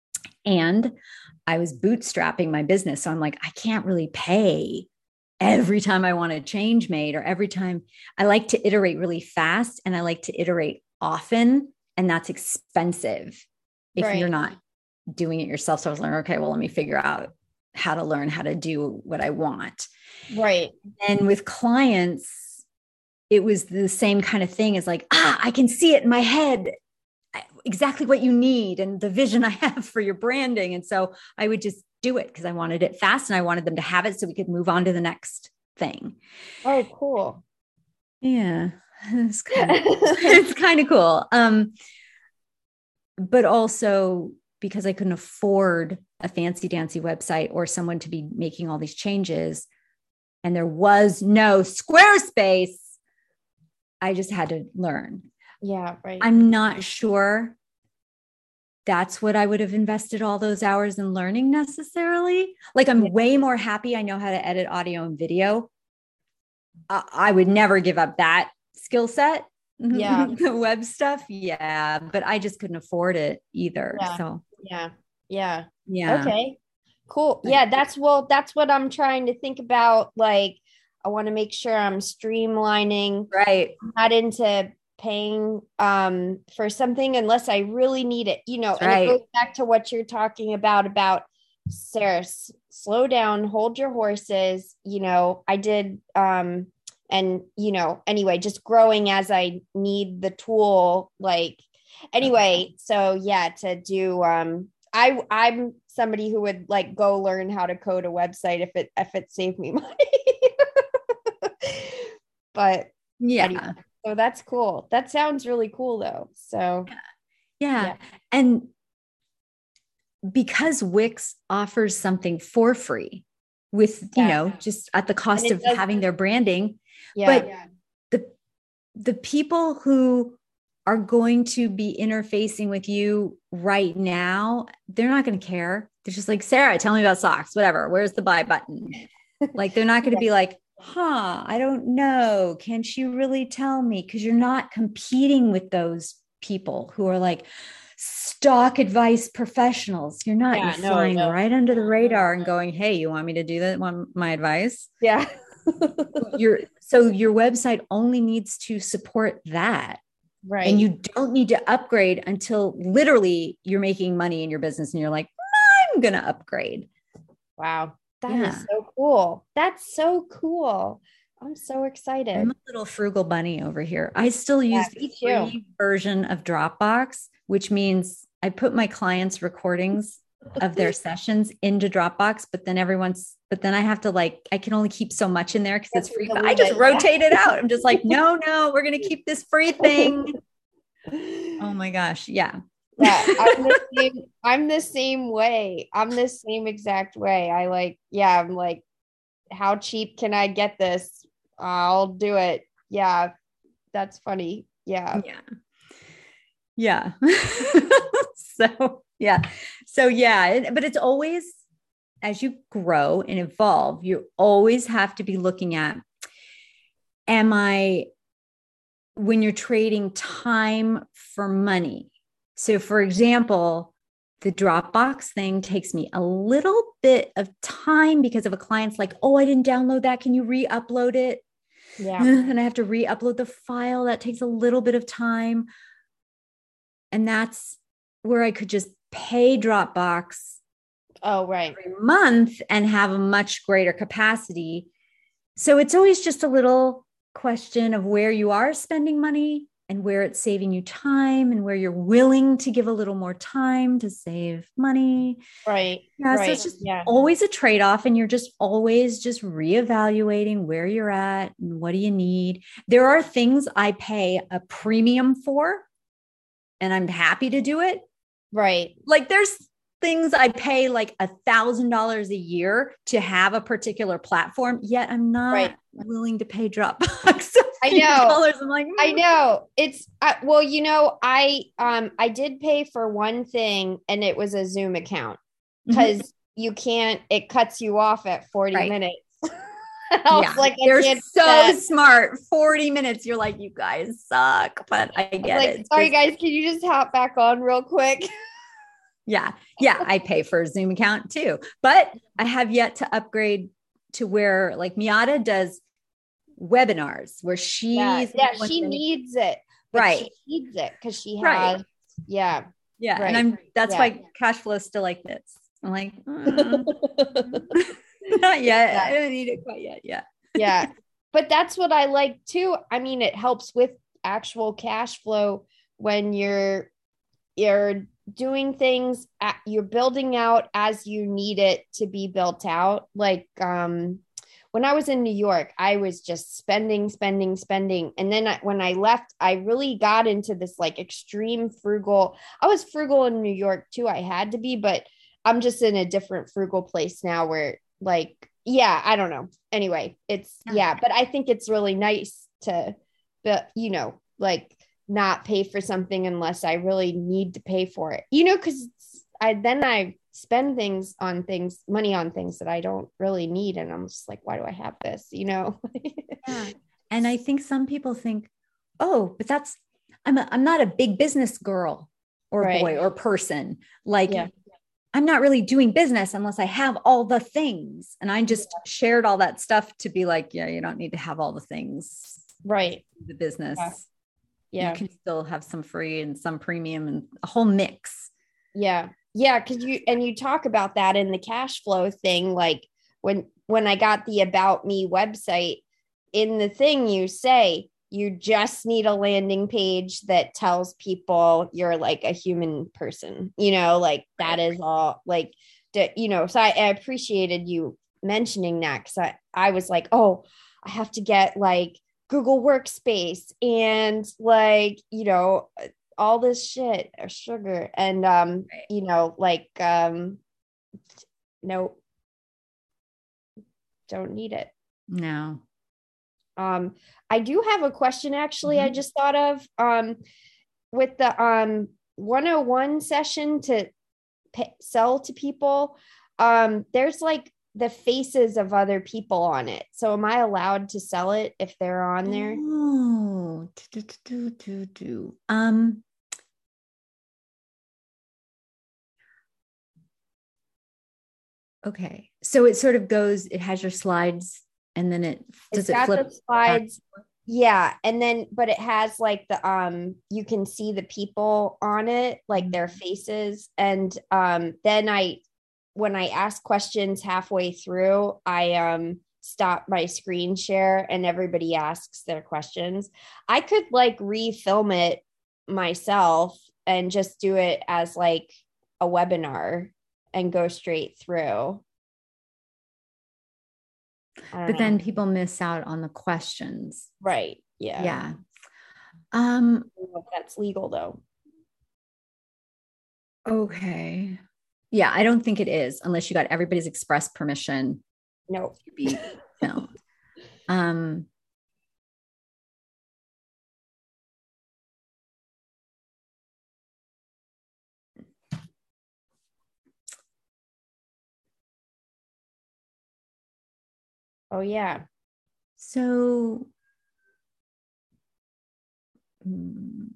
A: And I was bootstrapping my business. So I'm like, I can't really pay every time I want a change made, or every time. I like to iterate really fast, and I like to iterate often. And that's expensive if right. you're not doing it yourself. So I was like, okay, well, let me figure out how to learn how to do what I want.
B: Right.
A: And with clients, it was the same kind of thing as like, ah, I can see it in my head, exactly what you need and the vision I have for your branding. And so I would just do it because I wanted it fast, and I wanted them to have it so we could move on to the next thing.
B: Oh, cool.
A: Yeah. It's kind of, it's kind of cool. Um, but also because I couldn't afford a fancy dancy website or someone to be making all these changes, and there was no Squarespace, I just had to learn.
B: Yeah, right.
A: I'm not sure that's what I would have invested all those hours in learning necessarily. Like, I'm yeah. way more happy I know how to edit audio and video. I, I would never give up that skill set.
B: Yeah.
A: The web stuff. Yeah. But I just couldn't afford it either.
B: Yeah.
A: So
B: yeah. Yeah.
A: Yeah.
B: Okay. Cool. Yeah. That's, well, that's what I'm trying to think about. Like, I want to make sure I'm streamlining.
A: Right.
B: I'm not into paying um, for something unless I really need it, you know,
A: That's
B: and
A: right.
B: it goes back to what you're talking about, about Sarah, s- slow down, hold your horses. You know, I did, um, and, you know, anyway, just growing as I need the tool, like, anyway, so yeah, to do, um, I, I'm somebody who would like go learn how to code a website if it, if it saved me money. But
A: Yeah.
B: anyway, so that's cool. That sounds really cool though. So
A: Yeah.
B: Yeah.
A: And because Wix offers something for free with, you
B: Yeah.
A: know, just at the cost
B: it
A: of
B: does-
A: having their branding,
B: yeah.
A: but the the people who are going to be interfacing with you right now, they're not going to care. They're just like, Sarah, tell me about socks, whatever. Where's the buy button? Like, they're not going to be like, huh, I don't know. Can she really tell me? Because you're not competing with those people who are like stock advice professionals. You're not.
B: Yeah,
A: you're
B: no,
A: flying
B: no.
A: right under the radar and going, hey, you want me to do that? Want my advice?
B: Yeah.
A: Your so your website only needs to support that.
B: Right.
A: And you don't need to upgrade until literally you're making money in your business and you're like, I'm going to upgrade.
B: Wow. That
A: Yeah.
B: is so cool. That's so cool. I'm so excited.
A: I'm a little frugal bunny over here. I still use
B: Yeah,
A: the
B: me too.
A: free version of Dropbox, which means I put my clients' recordings of their sessions into Dropbox, but then everyone's, but then I have to like, I can only keep so much in there because it's free. But I just rotate it out. I'm just like, no, no, we're going to keep this free thing. Oh my gosh. Yeah.
B: Yeah, I'm the same, I'm the same way. I'm the same exact way. I like, yeah, I'm like, how cheap can I get this? I'll do it. Yeah, that's funny. Yeah.
A: Yeah. Yeah. So, yeah. So, yeah. It, but it's always, as you grow and evolve, you always have to be looking at, am I, when you're trading time for money? So, for example, the Dropbox thing takes me a little bit of time because of a client's like, oh, I didn't download that. Can you re-upload it?
B: Yeah.
A: And I have to re-upload the file. That takes a little bit of time. And that's where I could just pay Dropbox
B: Oh, right.
A: every month and have a much greater capacity. So it's always just a little question of where you are spending money and where it's saving you time and where you're willing to give a little more time to save money.
B: Right.
A: Yeah.
B: Right.
A: So it's just
B: yeah.
A: always a trade-off, and you're just always just reevaluating where you're at and what do you need. There are things I pay a premium for, and I'm happy to do it.
B: Right.
A: Like there's things I pay like a thousand dollars a year to have a particular platform, yet I'm not
B: Right.
A: willing to pay Dropbox.
B: I know.
A: I'm like, mm.
B: I know it's uh, well, you know, I um I did pay for one thing, and it was a Zoom account because mm-hmm. you can't. It cuts you off at forty right. minutes. I
A: yeah,
B: was like,
A: they're
B: I
A: so
B: that.
A: smart. forty minutes. You're like, you guys suck, but I get
B: I like,
A: it.
B: Sorry,
A: just-
B: guys. Can you just hop back on real quick?
A: Yeah. Yeah. I pay for a Zoom account too, but I have yet to upgrade to where like Miata does webinars where she's,
B: yeah, yeah she needs it, but
A: right.
B: she needs it because she has,
A: right.
B: yeah.
A: Yeah.
B: Right.
A: And I'm, that's
B: yeah.
A: why cash flow is still like this. I'm like, mm, not yet. Yeah. I don't need it quite yet. Yeah.
B: Yeah. But that's what I like too. I mean, it helps with actual cash flow when you're, you're doing things at, you're building out as you need it to be built out. Like, um, when I was in New York, I was just spending, spending, spending. And then I, when I left, I really got into this like extreme frugal. I was frugal in New York too. I had to be, but I'm just in a different frugal place now where like, yeah, I don't know. Anyway, it's yeah, but I think it's really nice to, but you know, like not pay for something unless I really need to pay for it, you know, because I then I spend things on things, money on things that I don't really need. And I'm just like, why do I have this? You know?
A: Yeah. And I think some people think, oh, but that's, I'm, a, I'm not a big business girl or right. boy or person. Like yeah. I'm not really doing business unless I have all the things. And I just yeah. shared all that stuff to be like, yeah, you don't need to have all the things.
B: Right.
A: The business.
B: Yeah. yeah.
A: You can still have some free and some premium and a whole mix.
B: Yeah. Yeah, because you and you talk about that in the cash flow thing. Like when when I got the About Me website, in the thing you say you just need a landing page that tells people you're like a human person, you know, like that is all like, you know, so I, I appreciated you mentioning that because I, I was like, oh, I have to get like Google Workspace and like, you know, all this shit or sugar and um,
A: Right.
B: you know, like um no, don't need it.
A: No.
B: Um, I do have a question actually, I
A: Mhm.
B: just thought of um with the um one oh one session to pay, sell to people. Um, there's like the faces of other people on it. So am I allowed to sell it if they're on there?
A: Oh, do, do, do, do, do. Um, okay. So it sort of goes, it has your slides and then it
B: It's
A: does it
B: got
A: flip
B: the
A: back?
B: slides. Yeah, and then but it has like the um you can see the people on it, like their faces. And um then I when I ask questions halfway through, I um stop my screen share and everybody asks their questions. I could like refilm it myself and just do it as like a webinar and go straight through. I don't
A: But then
B: know.
A: people miss out on the questions.
B: Right. Yeah.
A: Yeah. Um,
B: I don't know if that's legal though.
A: okay. Yeah, I don't think it is unless you got everybody's express permission
B: No.
A: to be filmed. Um,
B: Oh yeah.
A: so mm,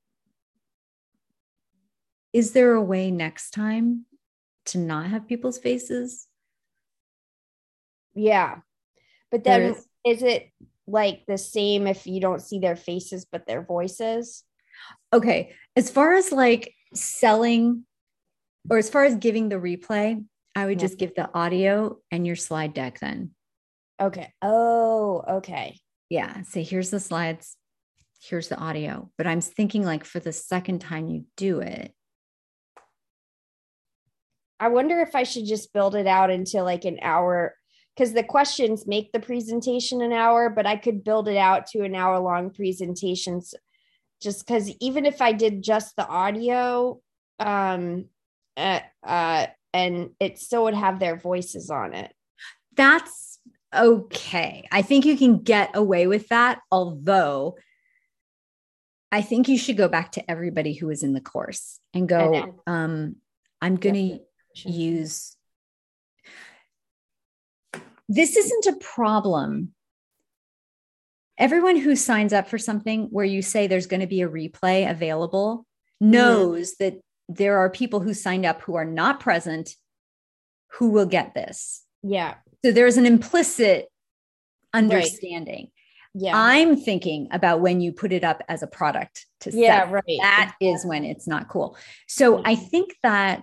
A: is there a way next time to not have people's faces?
B: Yeah. But
A: There
B: then
A: is.
B: is it like the same if you don't see their faces but their voices?
A: Okay. As far as like selling or as far as giving the replay, I would
B: Yeah.
A: just give the audio and your slide deck then.
B: Okay. Oh, okay.
A: Yeah. Say, here's the slides, here's the audio. But I'm thinking like for the second time you do it.
B: I wonder if I should just build it out into like an hour because the questions make the presentation an hour, but I could build it out to an hour long presentations just because even if I did just the audio, um, uh, uh, and it still would have their voices on it.
A: That's okay. I think you can get away with that, although I think you should go back to everybody who was in the course and go, um, I'm going to use, this isn't a problem. Everyone who signs up for something where you say there's going to be a replay available knows mm-hmm. that there are people who signed up who are not present who will get this.
B: Yeah.
A: So there's an implicit understanding.
B: Right. Yeah.
A: I'm thinking about when you put it up as a product to sell.
B: Yeah, right.
A: That exactly. is when it's not cool. So I think that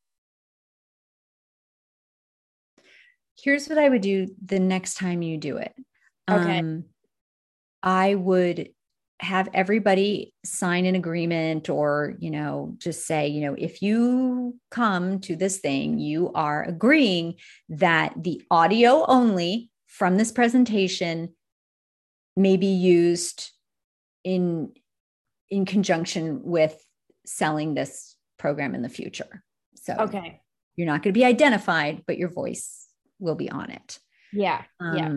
A: here's what I would do the next time you do it.
B: Okay.
A: Um, I would have everybody sign an agreement or, you know, just say, you know, if you come to this thing, you are agreeing that the audio only from this presentation may be used in, in conjunction with selling this program in the future. So
B: okay.
A: You're not going to be identified, but your voice will be on it.
B: Yeah.
A: Um,
B: yeah.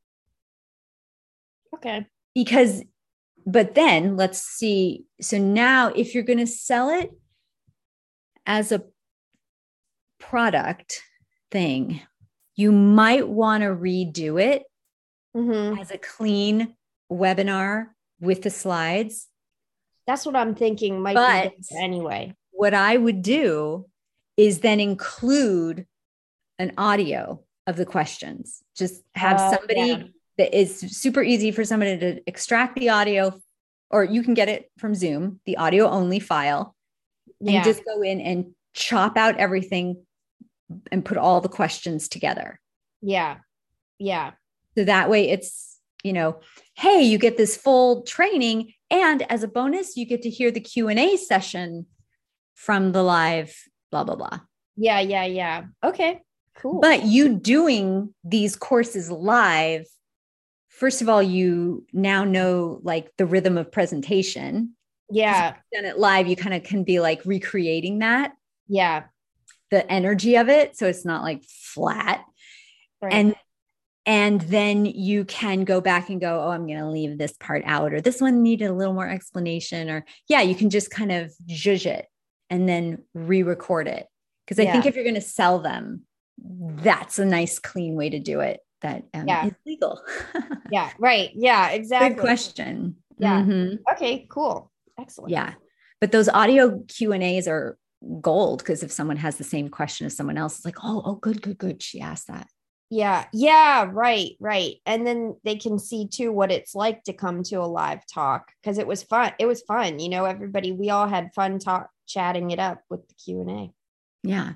B: Okay.
A: Because, but then let's see. So now if you're going to sell it as a product thing, you might want to redo it
B: mm-hmm.
A: as a clean webinar with the slides.
B: That's what I'm thinking might
A: but
B: be good anyway.
A: What I would do is then include an audio of the questions. Just have uh, somebody yeah. that is super easy for somebody to extract the audio, or you can get it from Zoom, the audio only file, yeah. and just go in and chop out everything and put all the questions together.
B: Yeah. Yeah.
A: So that way it's, you know, hey, you get this full training. And as a bonus, you get to hear the Q and A session from the live, blah, blah, blah.
B: Yeah. Yeah. Yeah. Okay. Cool.
A: But you doing these courses live first of all, you now know like the rhythm of presentation.
B: Yeah.
A: Done it live, you kind of can be like recreating that.
B: Yeah.
A: The energy of it. So it's not like flat.
B: Right.
A: And and then you can go back and go, oh, I'm going to leave this part out, or this one needed a little more explanation, or yeah, you can just kind of zhuzh it and then re-record it. Because I
B: Yeah.
A: think if you're going to sell them, that's a nice, clean way to do it. That um,
B: Yeah.
A: is legal.
B: Yeah. Right. Yeah, exactly.
A: Good question.
B: Yeah.
A: Mhm.
B: Okay, cool. Excellent.
A: Yeah. But those audio Q and A's are gold, because if someone has the same question as someone else, it's like, oh, oh, good, good, good. She asked that.
B: Yeah. Yeah. Right. Right. And then they can see too what it's like to come to a live talk, because it was fun. It was fun. You know, everybody, we all had fun talk, chatting it up with the Q and A.
A: Yeah.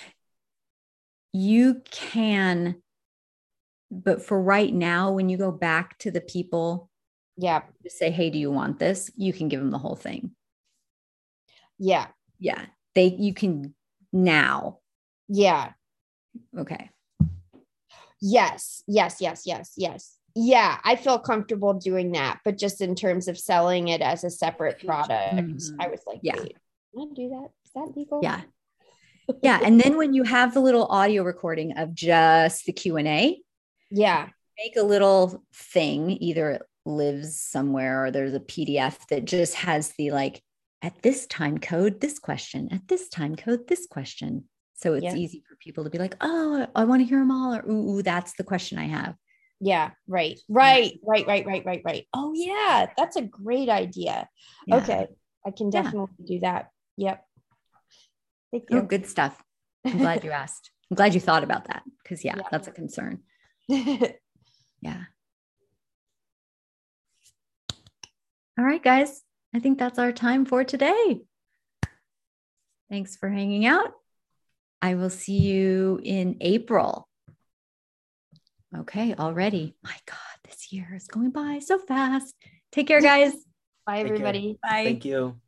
A: You can, but for right now, when you go back to the people,
B: Yeah.
A: to say, hey, do you want this? You can give them the whole thing.
B: Yeah.
A: Yeah. They, you can now.
B: Yeah.
A: Okay.
B: Yes. Yes. Yes. Yes. Yes. Yeah. I feel comfortable doing that, but just in terms of selling it as a separate product,
A: Mhm.
B: I was like,
A: Yeah.
B: wait, can I do that? Is that legal?
A: Yeah. Yeah. And then when you have the little audio recording of just the Q and A,
B: Yeah.
A: make a little thing, either it lives somewhere or there's a P D F that just has the like, at this time code, this question, at this time code, this question. So it's
B: Yeah.
A: easy for people to be like, oh, I want to hear them all, or ooh, ooh, that's the question I have.
B: Yeah. Right. Right. Right. Right. Right. Right. Right. Oh, yeah. That's a great idea.
A: Yeah.
B: Okay. I can
A: Yeah.
B: definitely do that. Yep. Thank you.
A: Oh, good stuff. I'm glad you asked. I'm glad you thought about that, because yeah,
B: Yeah.
A: that's a concern. Yeah. All right, guys. I think that's our time for today. Thanks for hanging out. I will see you in April. Okay, already. My God, this year is going by so fast. Take care, guys.
B: Bye,
C: Take care.
B: everybody.
A: Bye.
C: Thank you.